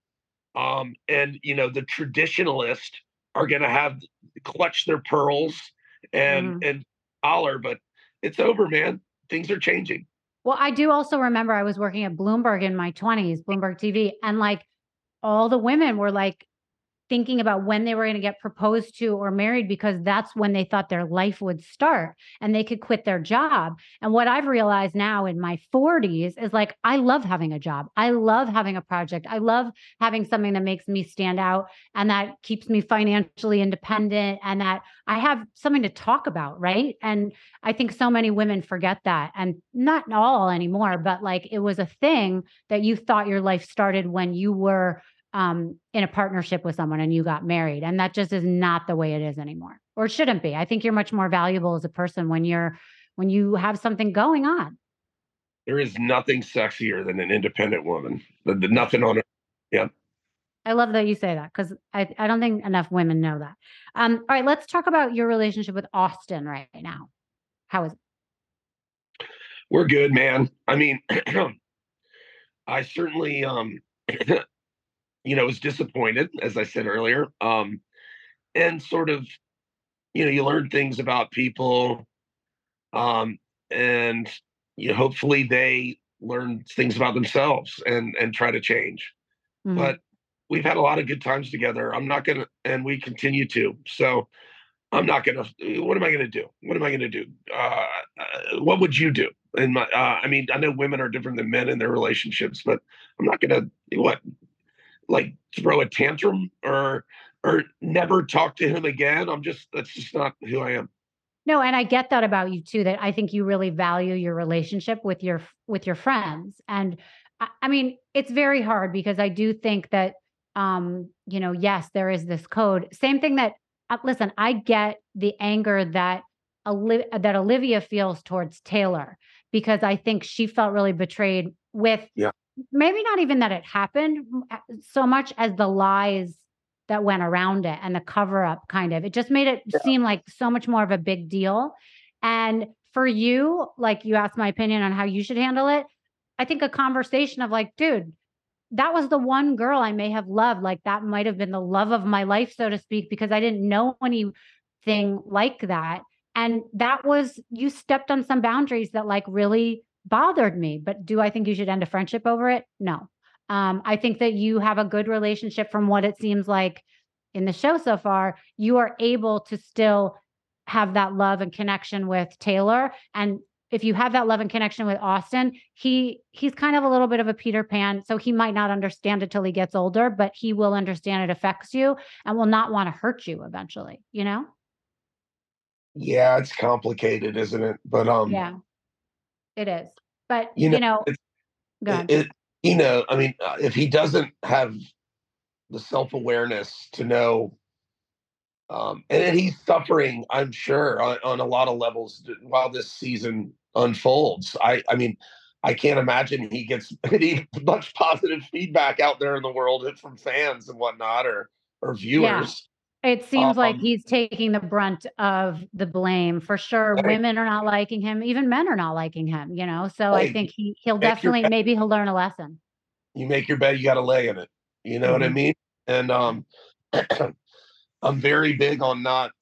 And the traditionalists are going to have clutch their pearls and Mhm. holler, but it's over, man. Things are changing. Well, I do also remember I was working at Bloomberg in my 20s, Bloomberg TV, and like all the women were like thinking about when they were going to get proposed to or married because that's when they thought their life would start and they could quit their job. And what I've realized now in my 40s is like, I love having a job. I love having a project. I love having something that makes me stand out and that keeps me financially independent and that I have something to talk about. Right. And I think so many women forget that and not all anymore, but like it was a thing that you thought your life started when you were in a partnership with someone and you got married. And that just is not the way it is anymore, or it shouldn't be. I think you're much more valuable as a person when you have something going on. There is nothing sexier than an independent woman. Nothing on it. Yeah. I love that you say that because I don't think enough women know that. All right, let's talk about your relationship with Austin right now. How is it? We're good, man. I mean, I certainly, was disappointed, as I said earlier. And sort of, you learn things about people, and hopefully they learn things about themselves and try to change. Mhm. But we've had a lot of good times together. I'm not gonna, and we continue to. So I'm not gonna. What am I gonna do? What am I gonna do? What would you do? I mean, I know women are different than men in their relationships, but I'm not gonna what like throw a tantrum or never talk to him again. That's just not who I am. No, and I get that about you too, that I think you really value your relationship with your friends. And I mean, it's very hard because I do think that yes, there is this code. Same thing that listen, I get the anger that that Olivia feels towards Taylor because I think she felt really betrayed with Yeah. maybe not even that it happened so much as the lies that went around it and the cover up kind of. It just made it seem like so much more of a big deal. And for you, like you asked my opinion on how you should handle it. I think a conversation of like, dude, that was the one girl I may have loved. Like that might have been the love of my life, so to speak, because I didn't know anything like that. And that was, you stepped on some boundaries that like really bothered me. But do I think you should end a friendship over it? No. I think that you have a good relationship from what it seems like in the show so far. You are able to still have that love and connection with Taylor. And if you have that love and connection with Austin, he's kind of a little bit of a Peter Pan, so he might not understand it till he gets older, but he will understand it affects you and will not want to hurt you eventually, you know? Yeah, it's complicated, isn't it? But Yeah, it is. But, you know, it's go it, ahead. it I mean, if he doesn't have the self-awareness to know, and he's suffering, I'm sure, on a lot of levels while this season unfolds. I mean, I can't imagine he gets any much positive feedback out there in the world from fans and whatnot, or Yeah. viewers. It seems like Um, he's taking the brunt of the blame for sure. hey, Women are not liking him, even men are not liking him, you know? So I hey, think he'll make your definitely bed, maybe he'll learn a lesson. you make your bed, you got to lay in it. You know what I Mhm. mean? And I'm very big on not.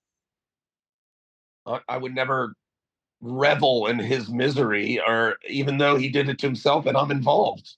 I would never revel in his misery, or even though he did it to himself and I'm involved.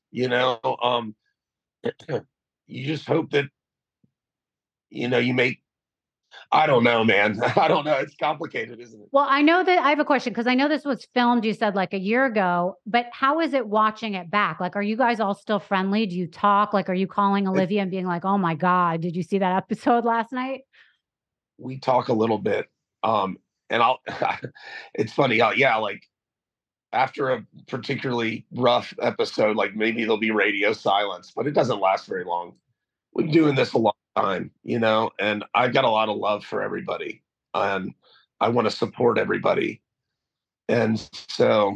You just hope that you make. I don't know, man. I don't know. It's complicated, isn't it? Well, I know that I have a question because I know this was filmed, you said like a year ago, but how is it watching it back? Like, are you guys all still friendly? Do you talk? Like, are you calling it Olivia and being like, oh my God, did you see that episode last night? we talk a little bit, and I'll. It's funny. Yeah, like after a particularly rough episode, like maybe there'll be radio silence, but it doesn't last very long. We've been doing this a long time, and I've got a lot of love for everybody, and I want to support everybody. And so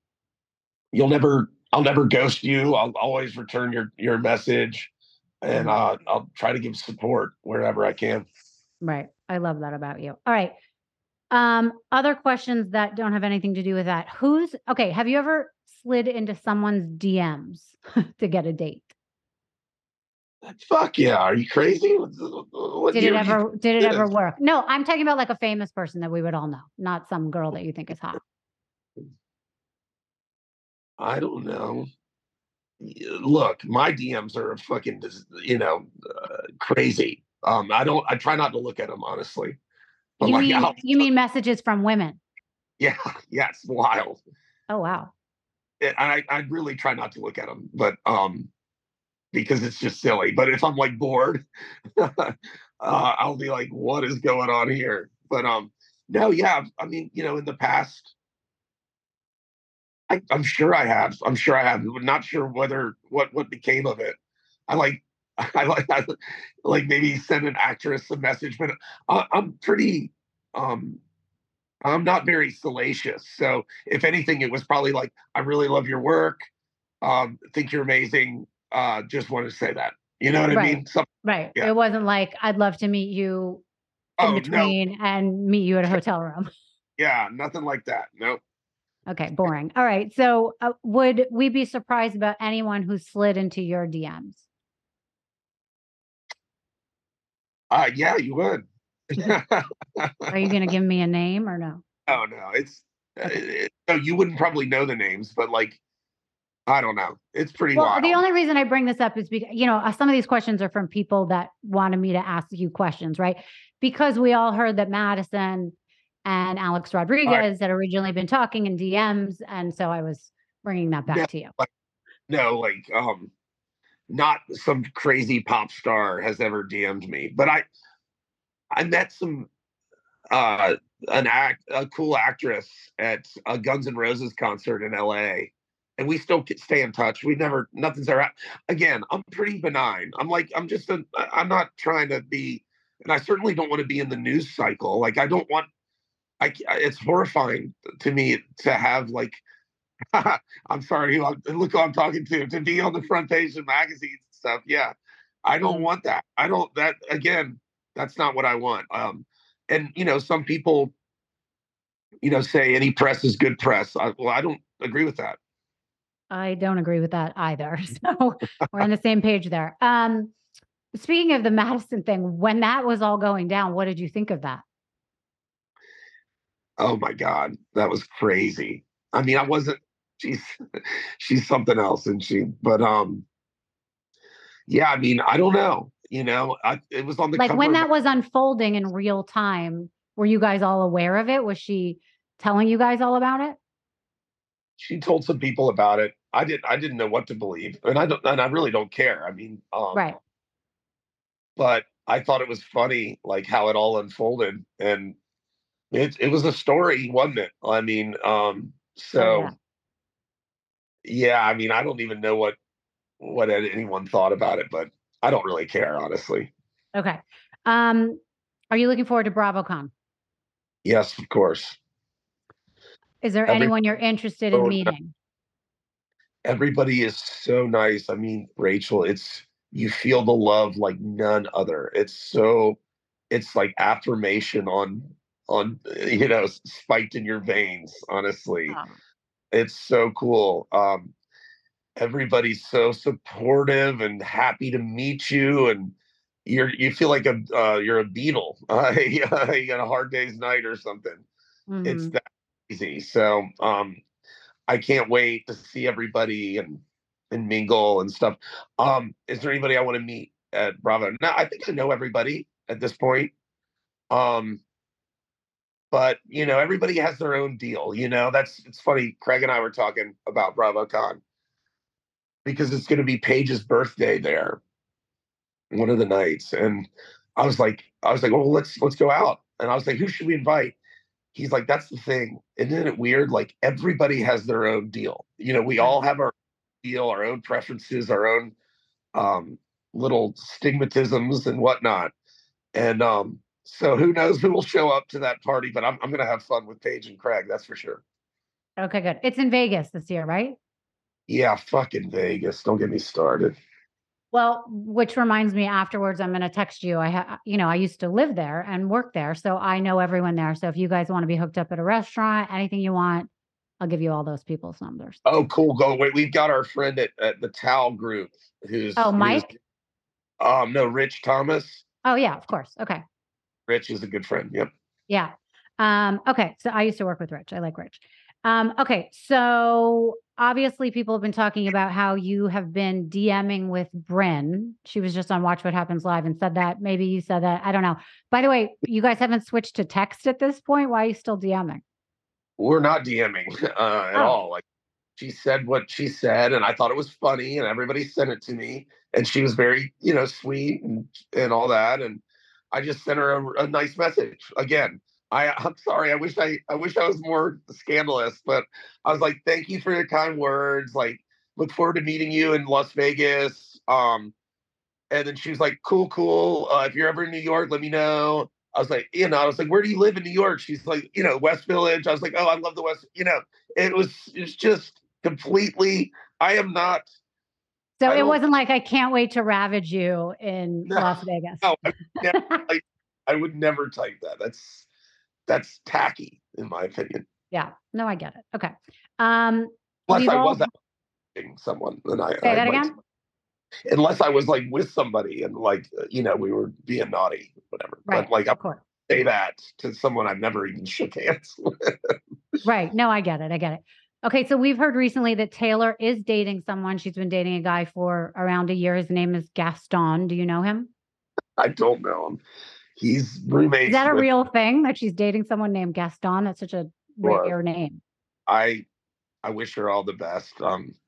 I'll never ghost you. I'll always return your message, and Mhm. I'll try to give support wherever I can. Right. I love that about you. All right. Other questions that don't have anything to do with that. Okay, have you ever slid into someone's DMs to get a date? Fuck yeah. Are you crazy? What Did it year do you think did it it ever is? work? No, I'm talking about like a famous person that we would all know, not some girl that you think is hot. I don't know. Look, my DMs are fucking, crazy. I try not to look at them, honestly. But like, You mean messages from women? yeah, yeah, it's wild. Oh wow. I really try not to look at them, but because it's just silly. But if I'm like bored, I'll be like, what is going on here? But no, yeah. I mean, in the past, I'm sure I have. I'm sure I have. Not sure whether what became of it. I like I like maybe send an actress a message, but I'm pretty um I'm not very salacious. So if anything, it was probably like, I really love your work. Think you're amazing. Just want to say that. You know what I Right. mean? Right. Yeah. It wasn't like I'd love to meet you in Oh no. between and meet you at a hotel room. Yeah, nothing like that. No. Okay, boring. All right. So, would we be surprised about anyone who slid into your DMs? Yeah, you would. Are you going to give me a name or no? Oh no, Okay. no, you wouldn't probably know the names, but like, I don't know. It's pretty Well, the wild. only reason I bring this up is because, some of these questions are from people that wanted me to ask you questions, right? Because we all heard that Madison and Alex All right. Rodriguez had originally been talking in DMs. And so I was bringing that No, back to you. like, no, like, not some crazy pop star has ever DM'd me, but I met some uh a cool actress at a Guns N' Roses concert in LA, and we still stay in touch. We never Nothing's ever again. I'm pretty benign. I'm not trying to be, and I certainly don't want to be in the news cycle. Like, I don't want. It's horrifying to me to have like, I'm sorry, look who I'm talking to be on the front page of magazines and stuff. Yeah, I don't want that. I don't that again. That's not what I want. And some people, say any press is good press. Well, I don't agree with that. I don't agree with that either. So we're on the same page there. Speaking of the Madison thing, when that was all going down, what did you think of that? Oh my God, that was crazy. I mean, I wasn't. She's she's something else, and but yeah. I mean, I don't know. It was on the Like cover when of. that was unfolding in real time, were you guys all aware of it? Was she telling you guys all about it? She told some people about it. I didn't know what to believe, and I really don't care. I mean, Right. but I thought it was funny, like how it all unfolded, and it was a story, wasn't it? I mean, Oh so yeah. yeah. I mean, I don't even know what anyone thought about it, but I don't really care, honestly. Okay. Um, are you looking forward to BravoCon? Yes, of course. Is there Every anyone you're interested in meeting? Everybody is so nice. I mean, Rachel, you feel the love like none other. It's like affirmation on spiked in your veins, honestly. Oh, It's so cool. Everybody's so supportive and happy to meet you, and you feel like you're a beetle. You got a hard day's night or something. It's mhm. that easy. So I can't wait to see everybody and mingle and stuff. Is there anybody I want to meet at Bravo? No, I think I know everybody at this point. Um, but everybody has their own deal. It's funny. Craig and I were talking about BravoCon because it's going to be Paige's birthday there one of the nights, and I was like, well, let's go out. And I was like, who should we invite? He's like, that's the thing. Isn't it weird? Like, everybody has their own deal. We Right. all have our deal, our own preferences, our own um, little stigmatisms and whatnot. And so who knows who will show up to that party? But I'm going to have fun with Paige and Craig. That's for sure. Okay, good. It's in Vegas this year, right? Yeah, fucking Vegas. Don't get me started. Well, which reminds me, afterwards, I'm going to text you. I used to live there and work there, so I know everyone there. So if you guys want to be hooked up at a restaurant, anything you want, I'll give you all those people's numbers. Oh, cool. Go. Wait, we've got our friend at the Towel Group Oh, who's Mike? No, Rich Thomas. Oh yeah, of course. Okay. Rich is a good friend. Yep. Yeah. Okay. So I used to work with Rich. I like Rich. Okay. So obviously people have been talking about how you have been DMing with Bryn. She was just on Watch What Happens Live and said that. Maybe you said that. I don't know. By the way, you guys haven't switched to text at this point. Why are you still DMing? We're not DMing at Oh, all. Like she said what she said, and I thought it was funny, and everybody sent it to me, and she was very, sweet and all that, and I just sent her a nice message. Again, I'm sorry. I wish I was more scandalous, but I was like, thank you for your kind words. Like, look forward to meeting you in Las Vegas. And then she was like, cool, cool. If you're ever in New York, let me know. I was like, where do you live in New York? She's like, West Village. I was like, oh, I love the West. It's just completely, I am not, so I it don't, wasn't like I can't wait to ravage you in no, Las Vegas. no, I would never type that. That's tacky in my opinion. Yeah. No, I get it. Okay. Um, Unless we've I all was asking someone, then say I that might, again. unless I was like with somebody and like, we were being naughty, whatever. Right. But like, I Of course. say that to someone I've never even shook hands with. Right. No, I get it. I get it. Okay. So we've heard recently that Taylor is dating someone. She's been dating a guy for around a year. His name is Gaston. Do you know him? I don't know him. He's Is roommates that a with, real thing that she's dating someone named Gaston? That's such a or rare name. I I wish her all the best.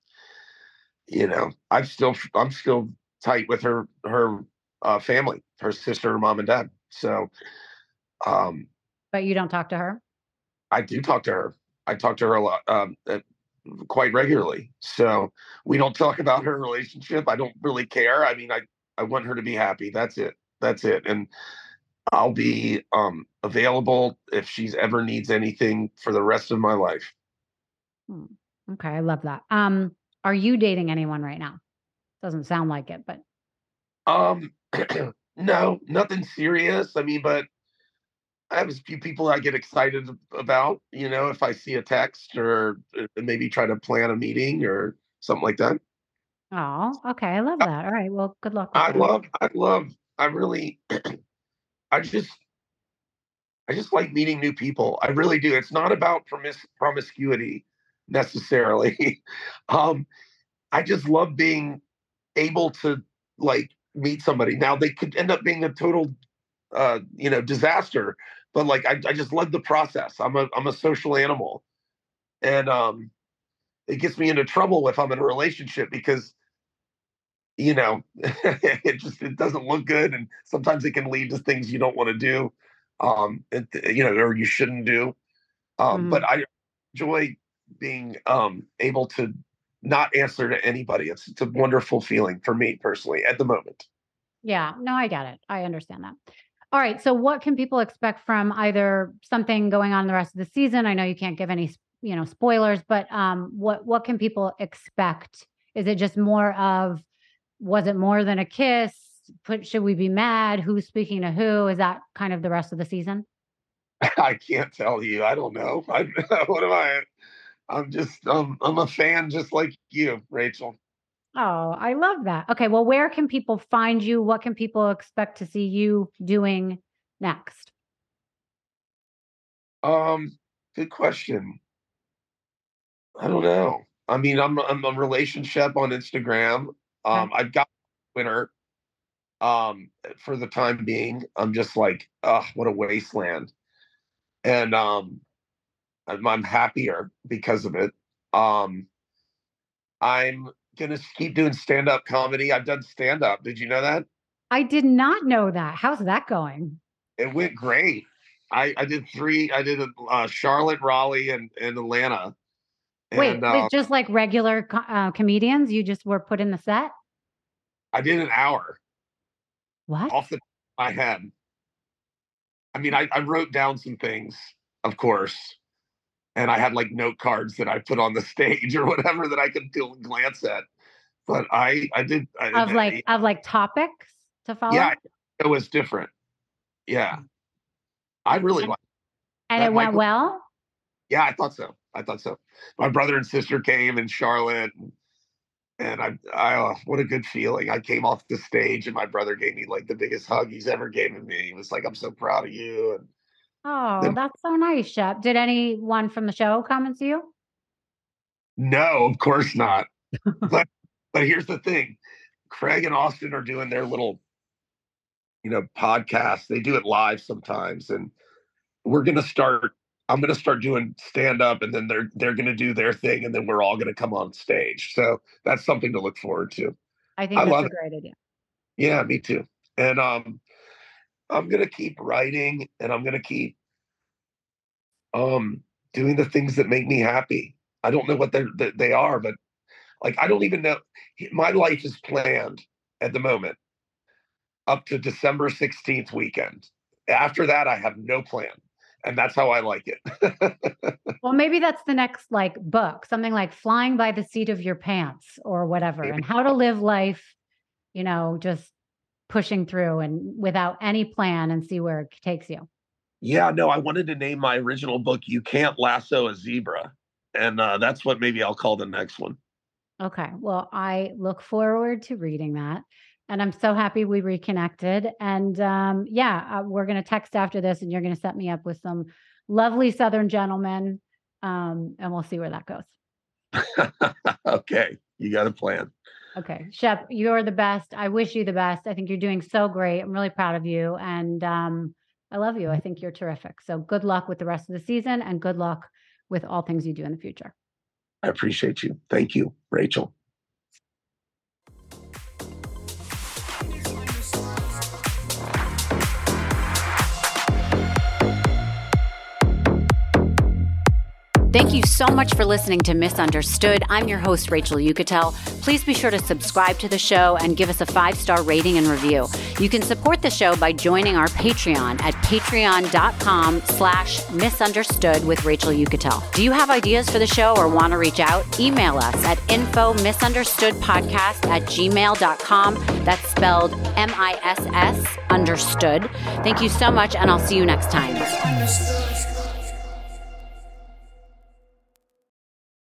I'm still tight with her family, her sister, her mom and dad. So um But you don't talk to her? I do talk to her. I talk to her a lot, quite regularly. So we don't talk about her relationship. I don't really care. I mean, I want her to be happy. That's it. That's it. And I'll be available if she's ever needs anything for the rest of my life. Hmm. Okay. I love that. Are you dating anyone right now? Doesn't sound like it, but Um, no, nothing serious. I mean, but I have a few people I get excited about, if I see a text or maybe try to plan a meeting or something like that. oh, okay. I love that. All right. Well, good luck with I that. love, I love, I really, I just, I just like meeting new people. I really do. It's not about promiscuity necessarily. um, I just love being able to like meet somebody. Now they could end up being a total disaster, but like I just love the process. I'm a social animal, and it gets me into trouble if I'm in a relationship because it doesn't look good, and sometimes it can lead to things you don't want to do, or you shouldn't do. But Mhm. I enjoy being able to not answer to anybody. It's a wonderful feeling for me personally at the moment. Yeah, no, I get it. I understand that. All right. So what can people expect from either something going on the rest of the season? I know you can't give any, spoilers, but what can people expect? Is it just more of was it more than a kiss? Should we be mad? Who's speaking to who? Is that kind of the rest of the season? I can't tell you. I don't know. What am I? I'm a fan just like you, Rachel. Oh, I love that. Okay, well, where can people find you? What can people expect to see you doing next? Um, Good question. I don't know. I mean, I'm a relationship on Instagram. Okay. I've got Twitter. For the time being, I'm just like, what a wasteland. And I'm happier because of it. Um, I'm gonna keep doing stand-up comedy. I've done stand-up. Did you know that? I did not know that. How's that going? It went great. I did three. I did Charlotte, Raleigh, and Atlanta, Wait, and with just like regular comedians, you just were put in the set? I did an hour What? off the top of my head. I mean, I wrote down some things, of course, and I had like note cards that I put on the stage or whatever that I could glance at. But I did, Of like topics to yeah, follow? it was different. Yeah, I really And like and that. it went Michael, well? yeah, I thought so. I thought so. My brother and sister came in Charlotte. And what a good feeling. I came off the stage and my brother gave me like the biggest hug he's ever given me. He was like, I'm so proud of you. And Oh, then, that's so nice, Shep. Did anyone from the show come and see you? no, of course not. But here's the thing. Craig and Austin are doing their little, podcast. They do it live sometimes. And I'm going to start doing stand up, and then they're going to do their thing. And then we're all going to come on stage. So that's something to look forward to. I think that's a great idea. Yeah, me too. And I'm going to keep writing, and I'm going to keep doing the things that make me happy. I don't know what they are, but like, I don't even know. My life is planned at the moment up to December 16th weekend. After that, I have no plan. And that's how I like it. Well, maybe that's the next book, something like Flying by the Seat of Your Pants or whatever, and how to live life, just pushing through and without any plan and see where it takes you. Yeah, no, I wanted to name my original book, You Can't Lasso a Zebra. And that's what maybe I'll call the next one. Okay. Well, I look forward to reading that. And I'm so happy we reconnected. And we're going to text after this, and you're going to set me up with some lovely Southern gentlemen. And we'll see where that goes. Okay. You got a plan. Okay. Shep, you're the best. I wish you the best. I think you're doing so great. I'm really proud of you. And I love you. I think you're terrific. So good luck with the rest of the season, and good luck with all things you do in the future. I appreciate you. Thank you, Rachel. Thank you so much for listening to Misunderstood. I'm your host, Rachel Uchitel. Please be sure to subscribe to the show and give us a 5-star rating and review. You can support the show by joining our Patreon at patreon.com/misunderstood with Rachel Uchitel. Do you have ideas for the show or want to reach out? Email us at info misunderstoodpodcast@gmail.com. That's spelled MISS understood. Thank you so much, and I'll see you next time.